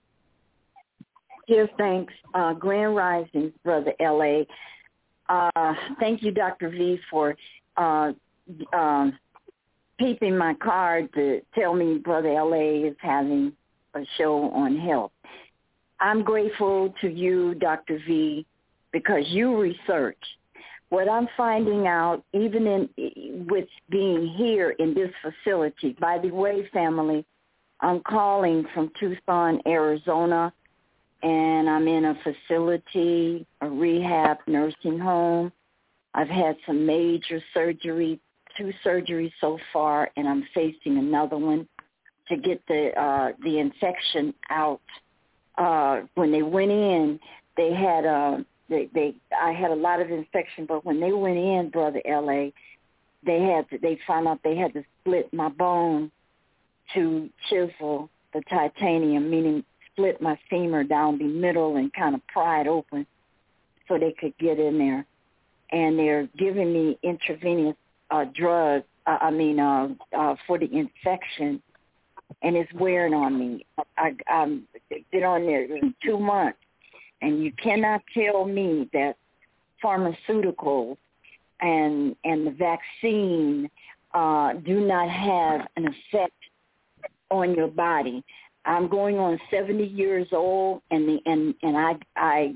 Speaker 4: Yes, thanks. Uh, Grand Rising, Brother L A. Uh, thank you, Doctor V, for uh, uh, peeping my card to tell me Brother L A is having a show on health. I'm grateful to you, Doctor V, because you research. What I'm finding out, even in with being here in this facility, by the way, family, I'm calling from Tucson, Arizona, and I'm in a facility, a rehab nursing home. I've had some major surgery, two surgeries so far, and I'm facing another one to get the uh, the infection out. Uh, when they went in, they had uh, they, they I had a lot of infection, but when they went in, Brother L A, they had to, they found out they had to split my bone to chisel the titanium, meaning split my femur down the middle and kind of pry it open so they could get in there. And they're giving me intravenous uh, drug, uh, I mean, uh, uh, for the infection. And it's wearing on me. I, I've been on there in two months, and you cannot tell me that pharmaceuticals and and the vaccine uh, do not have an effect on your body. I'm going on seventy years old, and the and and I I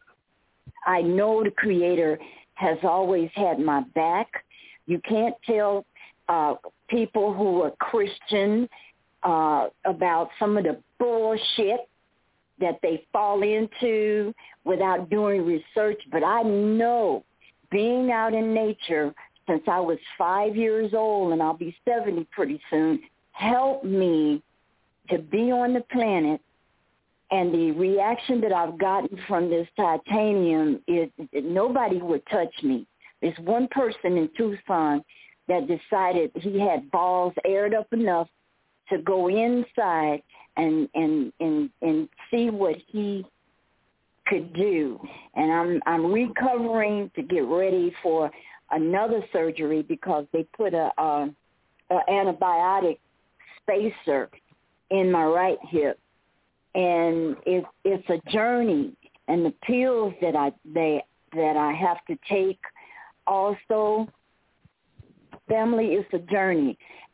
Speaker 4: I know the Creator has always had my back. You can't tell uh, people who are Christian Uh, about some of the bullshit that they fall into without doing research. But I know, being out in nature since I was five years old, and I'll be seventy pretty soon, helped me to be on the planet. And the reaction that I've gotten from this titanium is that nobody would touch me. There's one person in Tucson that decided he had balls aired up enough to go inside and, and and and see what he could do. And I'm I'm recovering to get ready for another surgery because they put a, a, a antibiotic spacer in my right hip, and it, it's a journey. And the pills that I they that I have to take also, family, it's a journey.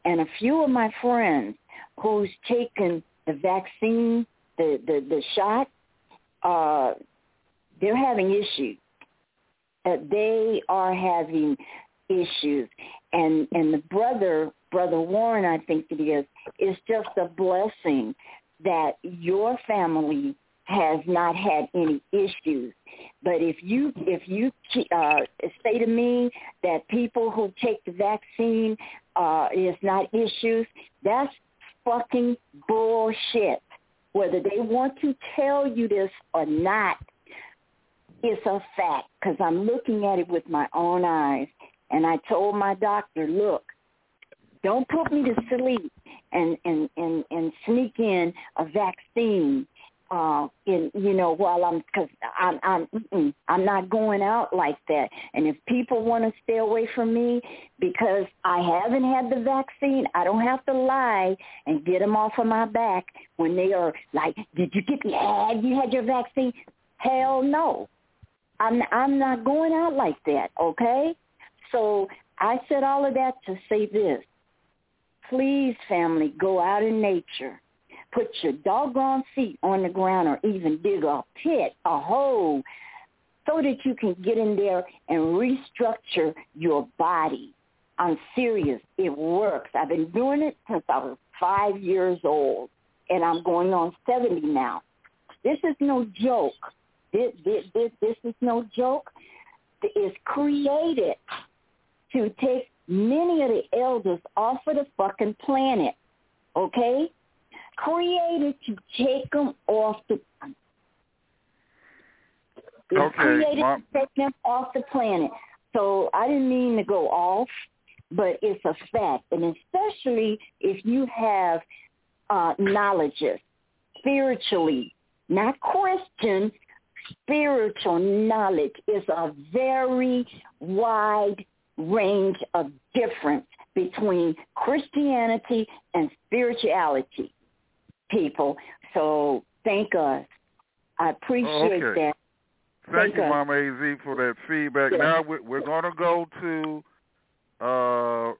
Speaker 4: and a few of my friends who's taken the vaccine, the, the, the shot, uh, they're having issues. Uh, they are having issues. And and the brother, Brother Warren, I think it is, is just a blessing that your family has not had any issues. But if you if you uh, say to me that people who take the vaccine uh, is not issues, that's fucking bullshit. Whether they want to tell you this or not, it's a fact, because I'm looking at it with my own eyes. And I told my doctor, look, don't put me to sleep and, and, and, and sneak in a vaccine, uh, in you know, while I'm, because I'm, I'm, mm-mm, I'm not going out like that. And if people want to stay away from me because I haven't had the vaccine, I don't have to lie and get them off of my back when they are like, did you get the ad? You had your vaccine? Hell no. I'm, I'm not going out like that, okay? So I said all of that to say this. Please, family, go out in nature. Put your doggone feet on the ground or even dig a pit, a hole, so that you can get in there and restructure your body. I'm serious. It works. I've been doing it since I was five years old, and I'm going on seventy now. This is no joke. This, this, this, this is no joke. It's created to take many of the elders off of the fucking planet, okay? Created to take them off the It's
Speaker 1: okay,
Speaker 4: created
Speaker 1: Mom.
Speaker 4: to take them off the planet. So I didn't mean to go off, but it's a fact. And especially if you have uh, knowledges spiritually, not Christian, spiritual knowledge is a very wide range of difference between Christianity and spirituality, people. So thank us. I appreciate
Speaker 1: okay.
Speaker 4: that.
Speaker 1: Thank, thank you,
Speaker 4: us.
Speaker 1: Mama A Z, for that feedback.
Speaker 4: Yes.
Speaker 1: Now we're, we're going to go to uh,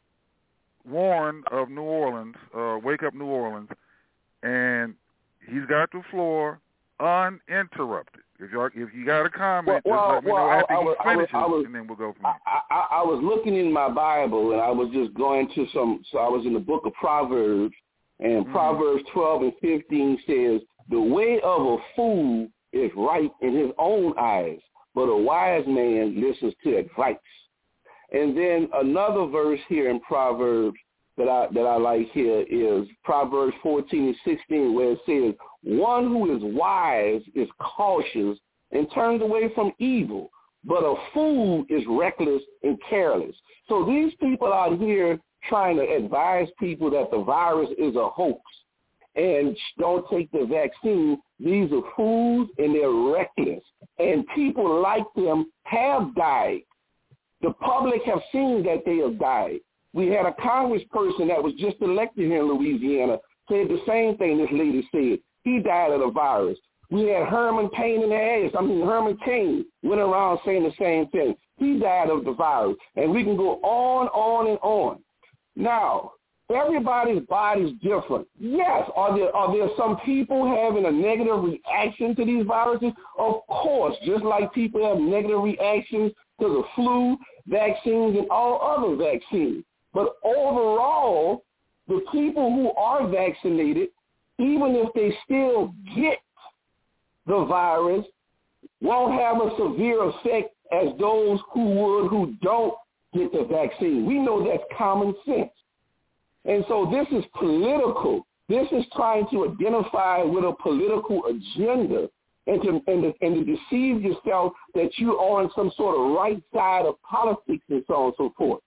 Speaker 1: Warren of New Orleans, uh, Wake Up New Orleans, and he's got the floor uninterrupted. If you if you got a comment,
Speaker 5: well,
Speaker 1: just let me
Speaker 5: well,
Speaker 1: know after
Speaker 5: I, I
Speaker 1: he
Speaker 5: was,
Speaker 1: finishes,
Speaker 5: I was,
Speaker 1: and then we'll go from there.
Speaker 5: I, I, I was looking in my Bible, and I was just going to some, so I was in the book of Proverbs, and mm-hmm. Proverbs twelve and fifteen says, the way of a fool is right in his own eyes, but a wise man listens to advice. And then another verse here in Proverbs that I that I like here is Proverbs fourteen and sixteen, where it says, one who is wise is cautious and turns away from evil, but a fool is reckless and careless. So these people out here trying to advise people that the virus is a hoax and don't take the vaccine, these are fools and they're reckless. And people like them have died. The public have seen that they have died. We had a congressperson that was just elected here in Louisiana said the same thing this lady said. He died of the virus. We had Herman Cain in the ass. I mean, Herman Cain went around saying the same thing. He died of the virus. And we can go on, on, and on. Now, everybody's body's different. Yes, are there are there some people having a negative reaction to these viruses? Of course, just like people have negative reactions to the flu, vaccines, and all other vaccines. But overall, the people who are vaccinated, even if they still get the virus, won't have a severe effect as those who would who don't get the vaccine. We know that's common sense. And so this is political. This is trying to identify with a political agenda and to, and to, and to deceive yourself that you're on some sort of right side of politics and so on and so forth.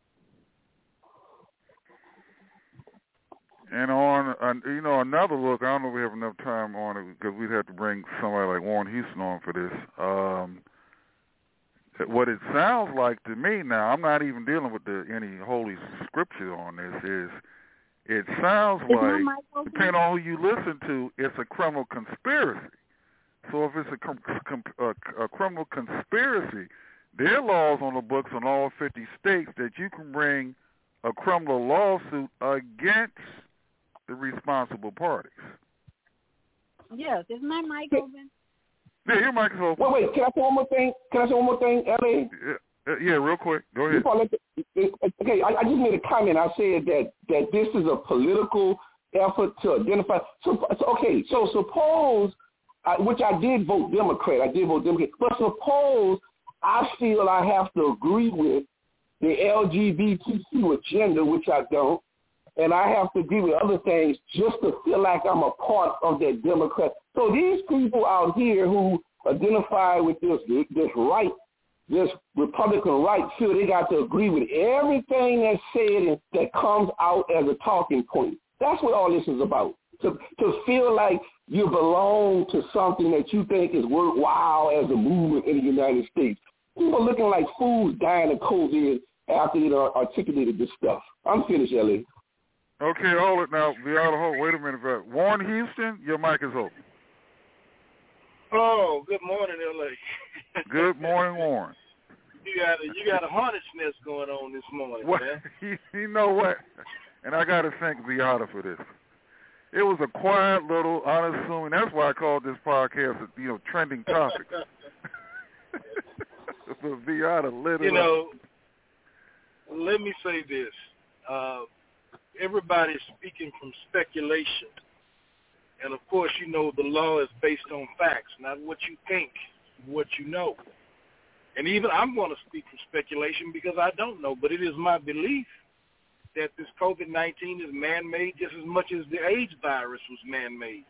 Speaker 1: And on, uh, you know, another look, I don't know if we have enough time on it because we'd have to bring somebody like Warren Houston on for this. Um, what it sounds like to me now, I'm not even dealing with the, any holy scripture on this, is it sounds like, depending on who you listen to, it's a criminal conspiracy. So if it's a, com- com- a, a criminal conspiracy, there are laws on the books in all fifty states that you can bring a criminal lawsuit against the responsible parties.
Speaker 6: Yes, is my mic open?
Speaker 1: Yeah, your mic is open.
Speaker 5: Wait, wait, can I say one more thing? Can I say one more thing, L A?
Speaker 1: Yeah, yeah, real quick. Go ahead.
Speaker 5: Okay, I, I just made a comment. I said that, that this is a political effort to identify. So, okay, so suppose, uh, which I did vote Democrat. I did vote Democrat. But suppose I feel I have to agree with the L G B T Q agenda, which I don't, and I have to agree with other things just to feel like I'm a part of that Democrat. So these people out here who identify with this this right, this Republican right, feel they got to agree with everything that's said and that comes out as a talking point. That's what all this is about. To to feel like you belong to something that you think is worthwhile as a movement in the United States. People looking like fools dying of COVID after they articulated this stuff. I'm finished, L A.
Speaker 1: Okay, hold it now. Beata, hold. Wait a minute. Warren Houston, your mic is open.
Speaker 3: Oh, good morning, L A.
Speaker 1: Good morning, Warren.
Speaker 3: You got a you got a hornet's nest going on this morning,
Speaker 1: well,
Speaker 3: man.
Speaker 1: You, you know what? And I got to thank Beata for this. It was a quiet little, unassuming. That's why I called this podcast, you know, trending topics. But Beata lit it
Speaker 3: You know,
Speaker 1: up.
Speaker 3: Let me say this. Uh, everybody's speaking from speculation. And, of course, you know the law is based on facts, not what you think, what you know. And even I'm going to speak from speculation because I don't know, but it is my belief that this COVID nineteen is man-made just as much as the AIDS virus was man-made.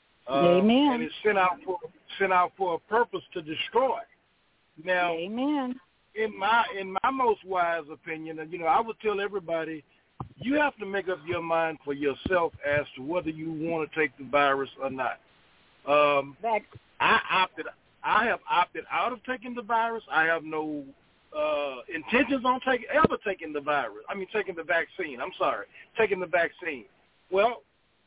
Speaker 3: Uh,
Speaker 6: Amen.
Speaker 3: And it's sent out for sent out for a purpose to destroy. Now,
Speaker 6: Amen.
Speaker 3: in my in my most wise opinion, you know, I would tell everybody, you have to make up your mind for yourself as to whether you want to take the virus or not. Um, I opted. I have opted out of taking the virus. I have no uh, intentions on taking ever taking the virus. I mean, taking the vaccine. I'm sorry, taking the vaccine. Well,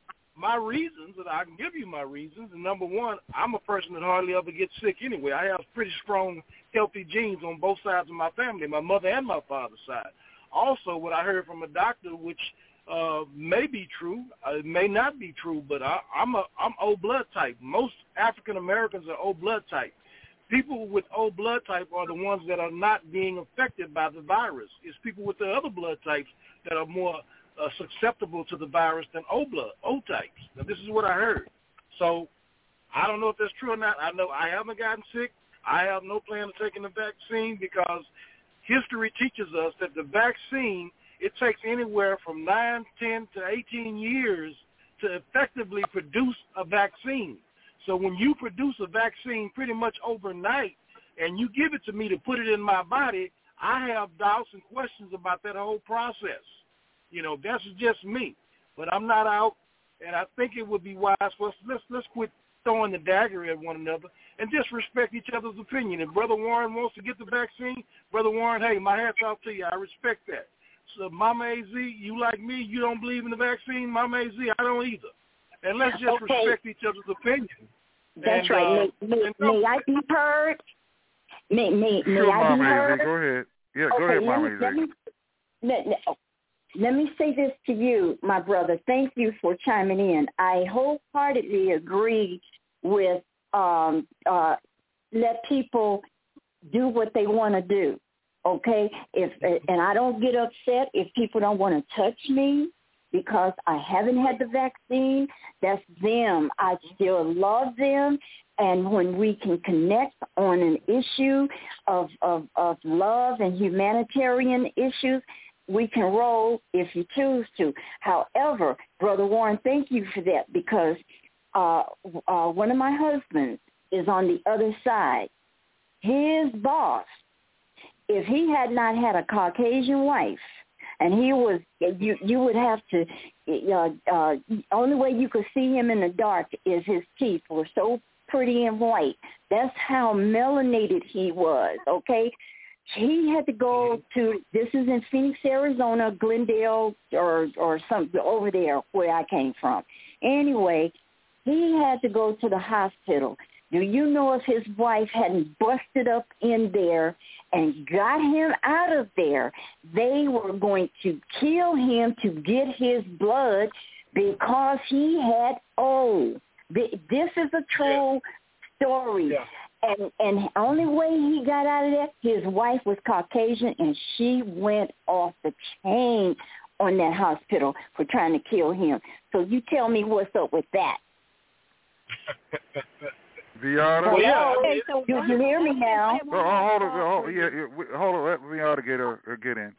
Speaker 3: my reasons, and I can give you my reasons. And number one, I'm a person that hardly ever gets sick anyway. I have pretty strong, healthy genes on both sides of my family, my mother and my father's side. Also, what I heard from a doctor, which uh, may be true, uh, it may not be true, but I, I'm a I'm O blood type. Most African Americans are O blood type. People with O blood type are the ones that are not being affected by the virus. It's people with the other blood types that are more uh, susceptible to the virus than O blood, O types. Now, this is what I heard. So I don't know if that's true or not. I know I haven't gotten sick. I have no plan of taking the vaccine because history teaches us that the vaccine, it takes anywhere from nine, ten to eighteen years to effectively produce a vaccine. So when you produce a vaccine pretty much overnight and you give it to me to put it in my body, I have doubts and questions about that whole process. You know, that's just me. But I'm not out, and I think it would be wise for us, let's, let's quit throwing the dagger at one another and just respect each other's opinion. If Brother Warren wants to get the vaccine, Brother Warren, hey, my hat's off to you. I respect that. So Mama A Z, you like me, you don't believe in the vaccine. Mama A Z, I don't either. And let's just
Speaker 4: okay.
Speaker 3: respect each other's opinion.
Speaker 4: That's
Speaker 3: and,
Speaker 4: right.
Speaker 3: Uh,
Speaker 4: may, may, may I be heard? May, may, may
Speaker 1: sure,
Speaker 4: I
Speaker 1: Mama
Speaker 4: be heard?
Speaker 1: A Z, go ahead. Yeah,
Speaker 4: okay,
Speaker 1: go ahead, Mama
Speaker 4: let,
Speaker 1: A Z.
Speaker 4: let me, let, let, let me say this to you, my brother. Thank you for chiming in. I wholeheartedly agree with um, uh, let people do what they want to do, okay? If and I don't get upset if people don't want to touch me because I haven't had the vaccine. That's them. I still love them. And when we can connect on an issue of, of, of love and humanitarian issues, we can roll if you choose to. However, Brother Warren, thank you for that because uh, uh, one of my husbands is on the other side. His boss, if he had not had a Caucasian wife, and he was, you you would have to, uh, uh, only way you could see him in the dark is his teeth were so pretty and white. That's how melanated he was, okay? He had to go to, this is in Phoenix, Arizona, Glendale, or or something over there where I came from. Anyway, he had to go to the hospital Do you know if his wife hadn't busted up in there and got him out of there, they were going to kill him to get his blood because he had O. This is a true story.
Speaker 3: Yeah.
Speaker 4: And and the only way he got out of there, his wife was Caucasian, and she went off the chain on that hospital for trying to kill him. So you tell me what's up with that.
Speaker 1: Viata?
Speaker 4: Oh, yeah. Okay, so you, you hear me now?
Speaker 1: Oh, hold on, hold on, yeah, yeah, hold on, let Viata get, uh, get in.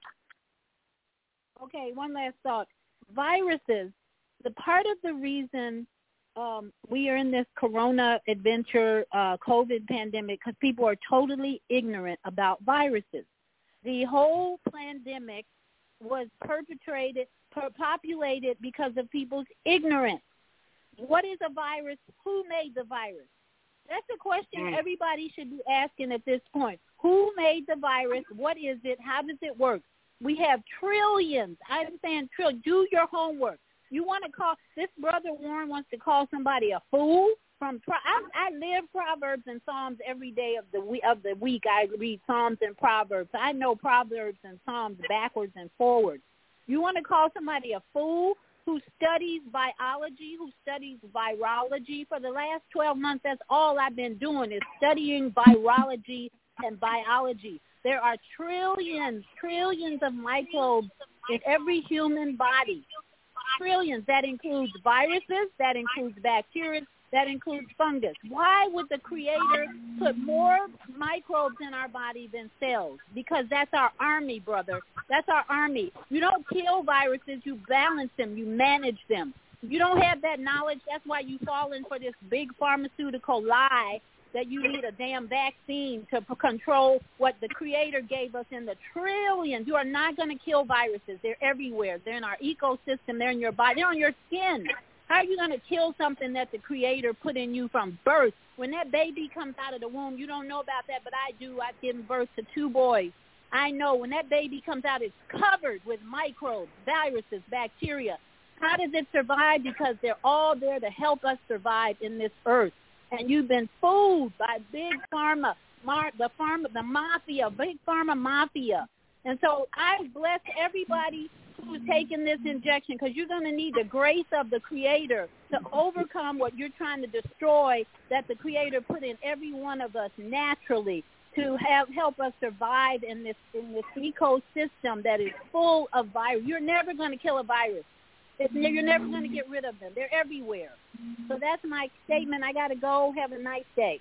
Speaker 6: Okay, one last thought. Viruses, the part of the reason um, we are in this corona adventure, uh, COVID pandemic, because people are totally ignorant about viruses. The whole pandemic was perpetrated, per- populated because of people's ignorance. What is a virus? Who made the virus? That's a question mm. everybody should be asking at this point. Who made the virus? What is it? How does it work? We have trillions. I'm saying trillions. Do your homework. You want to call, this brother Warren wants to call somebody a fool? From I, I live Proverbs and Psalms every day of the week. Of the week. I read Psalms and Proverbs. I know Proverbs and Psalms backwards and forwards. You want to call somebody a fool who studies biology, who studies virology? For the last twelve months, that's all I've been doing is studying virology and biology. There are trillions, trillions of microbes in every human body. Trillions. That includes viruses. That includes bacteria. That includes fungus. Why would the Creator put more microbes in our body than cells? Because that's our army, brother. That's our army. You don't kill viruses. You balance them. You manage them. You don't have that knowledge. That's why you fall in for this big pharmaceutical lie that you need a damn vaccine to p- control what the Creator gave us in the trillions. You are not going to kill viruses. They're everywhere. They're in our ecosystem. They're in your body. They're on your skin. How are you going to kill something that the Creator put in you from birth? When that baby comes out of the womb, you don't know about that, but I do. I've given birth to two boys. I know when that baby comes out, it's covered with microbes, viruses, bacteria. How does it survive? Because they're all there to help us survive in this earth. And you've been fooled by big pharma, mar- the pharma, the mafia, big pharma mafia. And so I bless everybody who's taking this injection, because you're going to need the grace of the Creator to overcome what you're trying to destroy that the Creator put in every one of us naturally to have help us survive in this in this ecosystem that is full of virus. You're never going to kill a virus. It's, you're never going to get rid of them. They're everywhere. So that's my statement. I got to go. Have a nice day.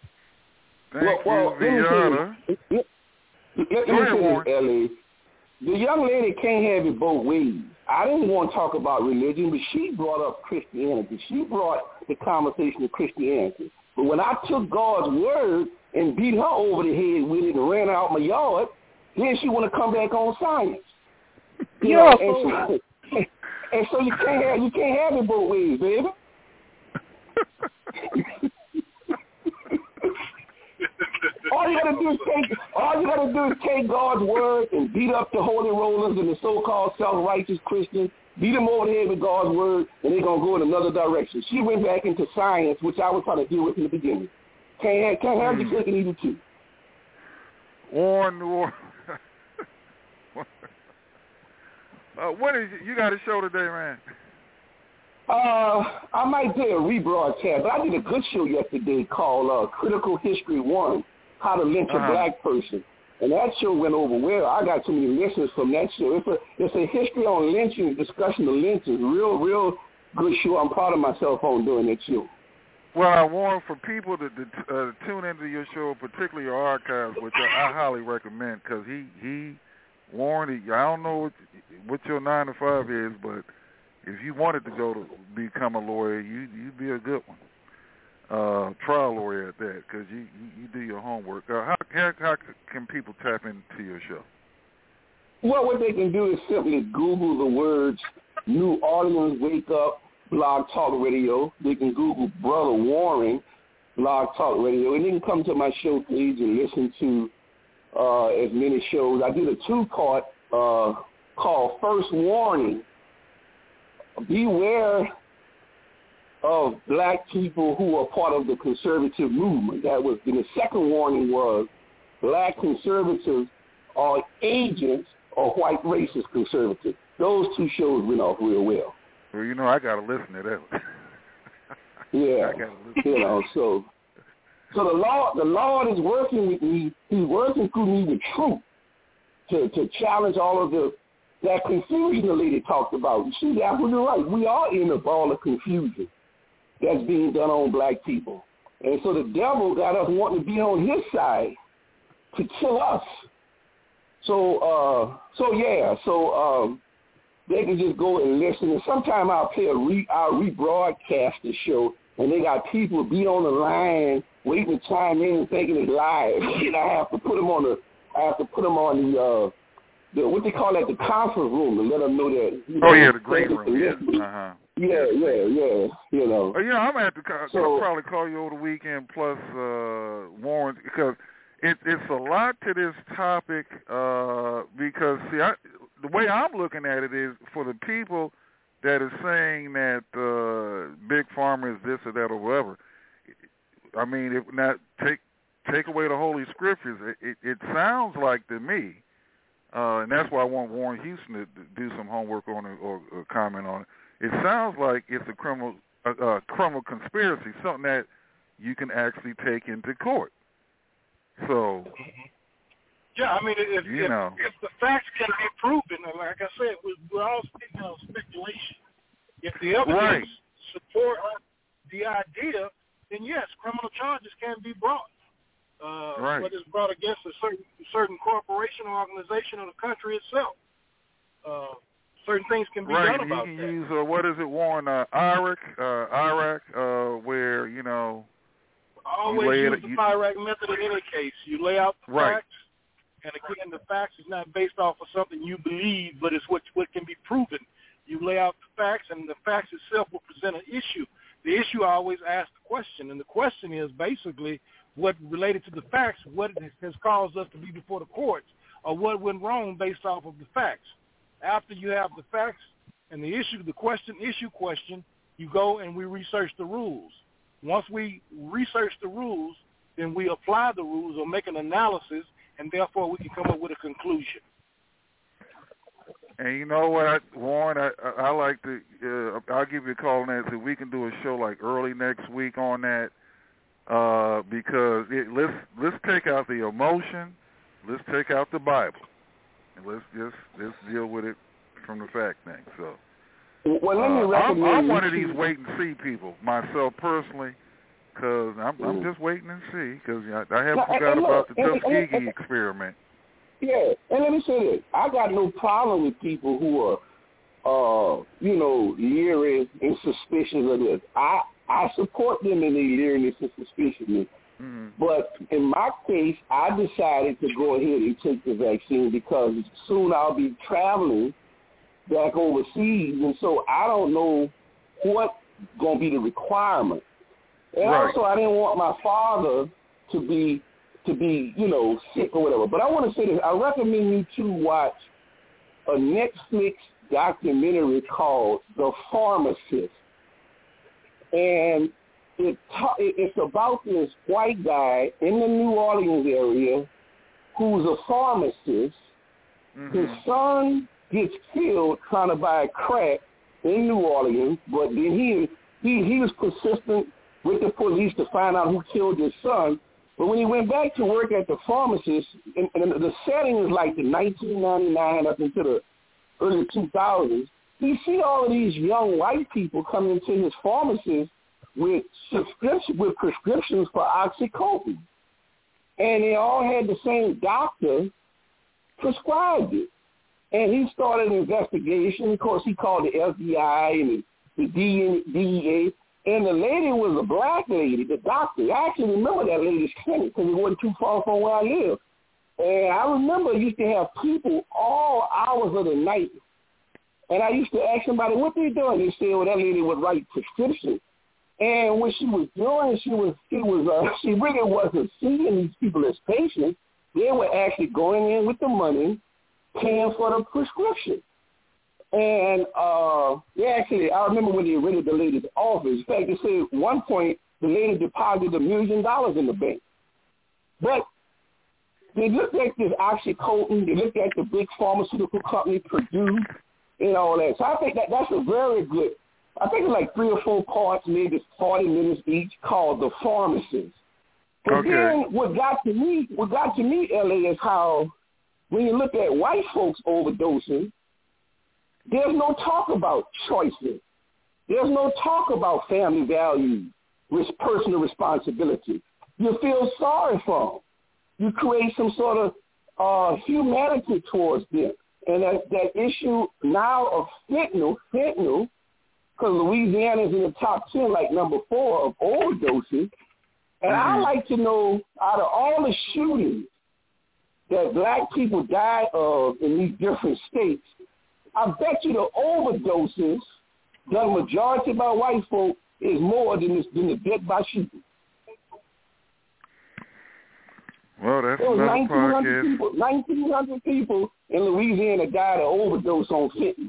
Speaker 1: Thank
Speaker 5: well,
Speaker 1: you,
Speaker 5: Viata. Let, let, let me say this, Ellie. The young lady can't have it both ways. I didn't want to talk about religion, but she brought up Christianity. She brought the conversation to Christianity. But when I took God's word and beat her over the head with it and ran out my yard, then she want to come back on science. You
Speaker 6: You're
Speaker 5: know,
Speaker 6: a fool.
Speaker 5: And so, and so you can't have you can't have it both ways, baby. All you gotta do is take all you gotta do is take God's word and beat up the holy rollers and the so-called self-righteous Christians, beat them over the head with God's word, and they're gonna go in another direction. She went back into science, which I was trying to deal with in the beginning. Can't have, can't have mm. your cake and eat it too.
Speaker 1: Warren, Warren. uh, what is it? You got a show today, man?
Speaker 5: Uh, I might do a rebroadcast, but I did a good show yesterday called uh, Critical History One, How to Lynch uh-huh. a Black Person. And that show went over well. I got too many listeners from that show. It's a it's a history on lynching, discussion of lynching. Real, real good show. I'm proud of myself on doing that show.
Speaker 1: Well, I want for people to, to uh, tune into your show, particularly your archives, which I, I highly recommend, because he, he, Warren, he, I don't know what, what your nine to five is, but if you wanted to go to become a lawyer, you, you'd be a good one. Uh, trial lawyer at that, because you, you, you do your homework. Uh, how, how, how can people tap into your show?
Speaker 5: Well, what they can do is simply Google the words New Orleans Wake Up Blog Talk Radio. They can Google Brother Warren Blog Talk Radio, and they can come to my show page and listen to uh, as many shows. I did a two-part uh, called First Warning. Beware of black people who are part of the conservative movement. That was, and the second warning was black conservatives are agents of white racist conservatives. Those two shows went off real well.
Speaker 1: Well, you know, I got to listen to that.
Speaker 5: Yeah, you know, so so the Lord, the Lord is working with me. He's working through me with truth to, to challenge all of the that confusion the lady talked about. She's absolutely right. We are in a ball of confusion that's being done on black people. And so the devil got us wanting to be on his side to kill us. So, uh, so yeah, so um, they can just go and listen. And sometime I'll play a re, I'll rebroadcast the show, and they got people be on the line waiting to chime in and thinking it's live. And I have to put them on the, I have to put them on the, uh, the what they call that, the conference room to let them know that. You know,
Speaker 1: oh yeah, the green room. Yeah. Uh-huh.
Speaker 5: Yeah, yeah, yeah. You know.
Speaker 1: Oh, yeah, I'm gonna have to call,
Speaker 5: so,
Speaker 1: I'll probably call you over the weekend. Plus, uh, Warren, because it, it's a lot to this topic. Uh, because see, I, the way I'm looking at it is for the people that are saying that uh, big pharma is this or that or whatever. I mean, if not take take away the Holy Scriptures, it, it, it sounds like to me, uh, and that's why I want Warren Houston to do some homework on it or, or comment on it. It sounds like it's a criminal, a, a criminal conspiracy, something that you can actually take into court. So,
Speaker 3: yeah, I mean, if
Speaker 1: you
Speaker 3: if,
Speaker 1: know.
Speaker 3: if the facts can be proven, and like I said, we're, we're all speaking of speculation. If the evidence
Speaker 1: right.
Speaker 3: support the idea, then yes, criminal charges can be brought. Uh,
Speaker 1: right.
Speaker 3: Whether it's brought against a certain certain corporation or organization or the country itself. Uh, certain things can be
Speaker 1: right.
Speaker 3: done about
Speaker 1: you can
Speaker 3: that.
Speaker 1: use, uh, what is it, Warren, uh, Iraq, uh, Iraq, uh, where, you know,
Speaker 3: always
Speaker 1: you
Speaker 3: use
Speaker 1: it,
Speaker 3: the
Speaker 1: you,
Speaker 3: F I R A C method in any case. You lay out the
Speaker 1: right.
Speaker 3: facts, and again, the facts is not based off of something you believe, but it's what, what can be proven. You lay out the facts, and the facts itself will present an issue. The issue I always ask the question, and the question is basically what related to the facts, what has caused us to be before the courts, or what went wrong based off of the facts. After you have the facts and the issue, the question, issue question, you go and we research the rules. Once we research the rules, then we apply the rules or make an analysis, and therefore we can come up with a conclusion.
Speaker 1: And you know what, I, Warren, I, I, I like to, uh, I'll give you a call on that so we can do a show like early next week on that, uh, because it, let's let's take out the emotion, let's take out the Bible, and let's just let's deal with it from the fact thing. So,
Speaker 5: well, let me
Speaker 1: uh,
Speaker 5: recommend
Speaker 1: I'm, I'm one of these wait and see people myself personally, because I'm, I'm just waiting and see, because I, I haven't
Speaker 5: now,
Speaker 1: forgot
Speaker 5: and, and
Speaker 1: about
Speaker 5: look,
Speaker 1: the
Speaker 5: and,
Speaker 1: Tuskegee
Speaker 5: and, and,
Speaker 1: experiment.
Speaker 5: Yeah, and let me say this. I got no problem with people who are, uh, you know, leery and suspicious of this. I, I support them in their leeriness and suspiciousness. Mm-hmm. But in my case, I decided to go ahead and take the vaccine because soon I'll be traveling back overseas, and so I don't know what's going to be the requirement. And
Speaker 1: right.
Speaker 5: also, I didn't want my father to be to be, you know, sick or whatever. But I want to say this. I recommend you to watch a Netflix documentary called The Pharmacist. And it ta- it's about this white guy in the New Orleans area who's a pharmacist. Mm-hmm. His son gets killed trying to buy crack in New Orleans, but then he, he, he was persistent with the police to find out who killed his son. But when he went back to work at the pharmacist, and, and the setting is like the nineteen ninety-nine up into the early two thousands, he see all of these young white people coming into his pharmacist with subscription, with prescriptions for OxyContin. And they all had the same doctor prescribed it. And he started an investigation. Of course, he called the F B I and the D E A. And the lady was a black lady, the doctor. I actually remember that lady's clinic because it wasn't too far from where I live. And I remember I used to have people all hours of the night. And I used to ask somebody, what they doing? They said, well, that lady would write prescriptions. And what she was doing, she was, she was, uh, she really wasn't seeing these people as patients. They were actually going in with the money, paying for the prescription. And uh, yeah, actually, I remember when they rented the lady's office. In fact, they said at one point the lady deposited a million dollars in the bank. But they looked at this OxyContin, they looked at the big pharmaceutical company, Purdue, and all that. So I think that that's a very good, I think it's like three or four parts, maybe forty minutes each, called The Pharmacist. But
Speaker 1: okay.
Speaker 5: then what got to me, what got to me, L A, is how when you look at white folks overdosing, there's no talk about choices. There's no talk about family values, personal responsibility. You feel sorry for them. You create some sort of uh, humanity towards them. And that, that issue now of fentanyl, fentanyl, because Louisiana is in the top ten, like number four of overdoses. And mm-hmm. I like to know, out of all the shootings that black people died of in these different states, I bet you the overdoses done majority by white folk is more than, this, than the death by shooting.
Speaker 1: Well, that's
Speaker 5: there was
Speaker 1: another
Speaker 5: nineteen hundred
Speaker 1: podcast.
Speaker 5: people, nineteen hundred people in Louisiana died of overdose on fentanyl.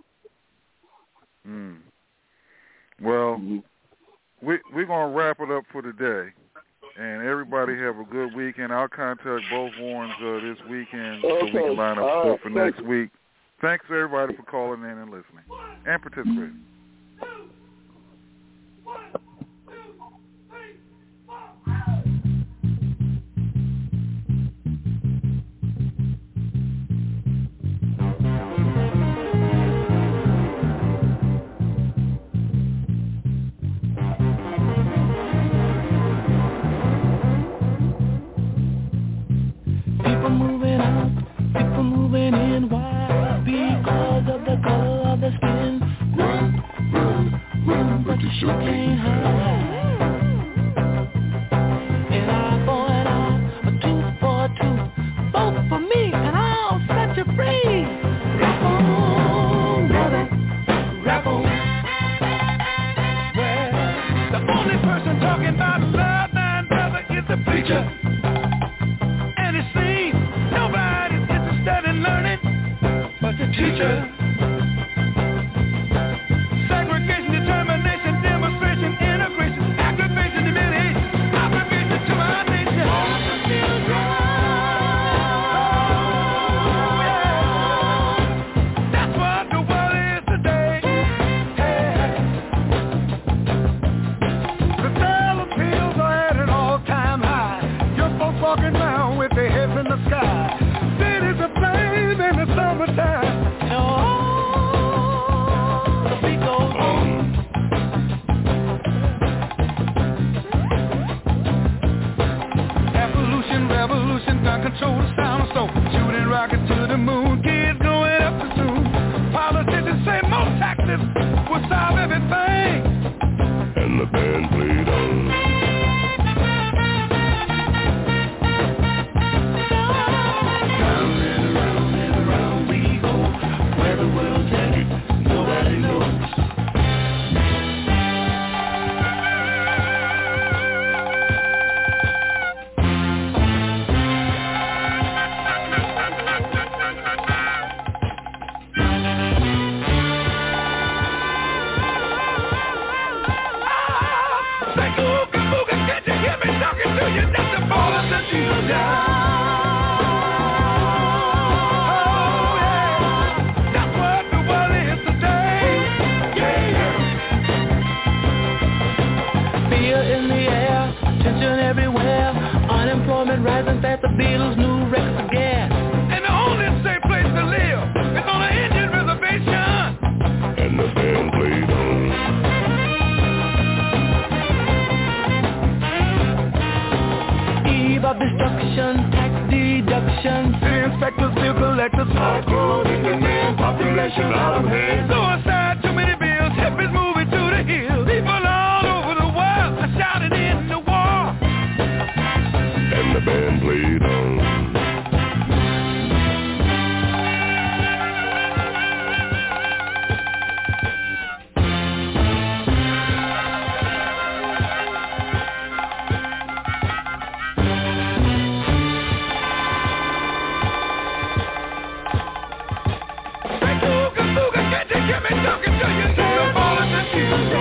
Speaker 1: Mm. Well, mm-hmm. we, we're going to wrap it up for today. And everybody have a good weekend. I'll contact both Warrens uh, this weekend okay. so we can line up uh, stuff for next week. Thanks, everybody, for calling in and listening and participating.
Speaker 8: People moving out, people moving in. Why? Because of the color of the skin. Run, run, run, but you sure can't hide. An eye for an eye, a tooth for a tooth. Vote for me and I'll set you free. Rap on, brother, rap on. Well, the only person talking about love, man, brother, is the preacher. And it seems nobody's interested in learning but the teacher. Segregation, determination, demonstration, integration, aggravation, humiliation, obligation to our nation. That's what the world is today. Hey. The dollar bills are at an all-time high. Your folks walking around with their heads in the sky. Cities are playing in the summertime. Control the sound of soul, shooting rockets to the moon, kids going up to soon. Politicians say more taxes will solve everything, and the band played on. Round and around and around we go, where the world's headed, nobody knows. Rising fast, the Beatles' new records again. And the only safe place to live is on an Indian reservation. And the band played on. Eve of destruction, tax deduction. The inspectors, bill collectors, hardcore in the man, population out of hand. Suicide, too many bills, hippies moving to the hills. People all over the world are shouting in the war. And the band played on. Hey, Googa, Googa, hear me talking to you till you're falling confused.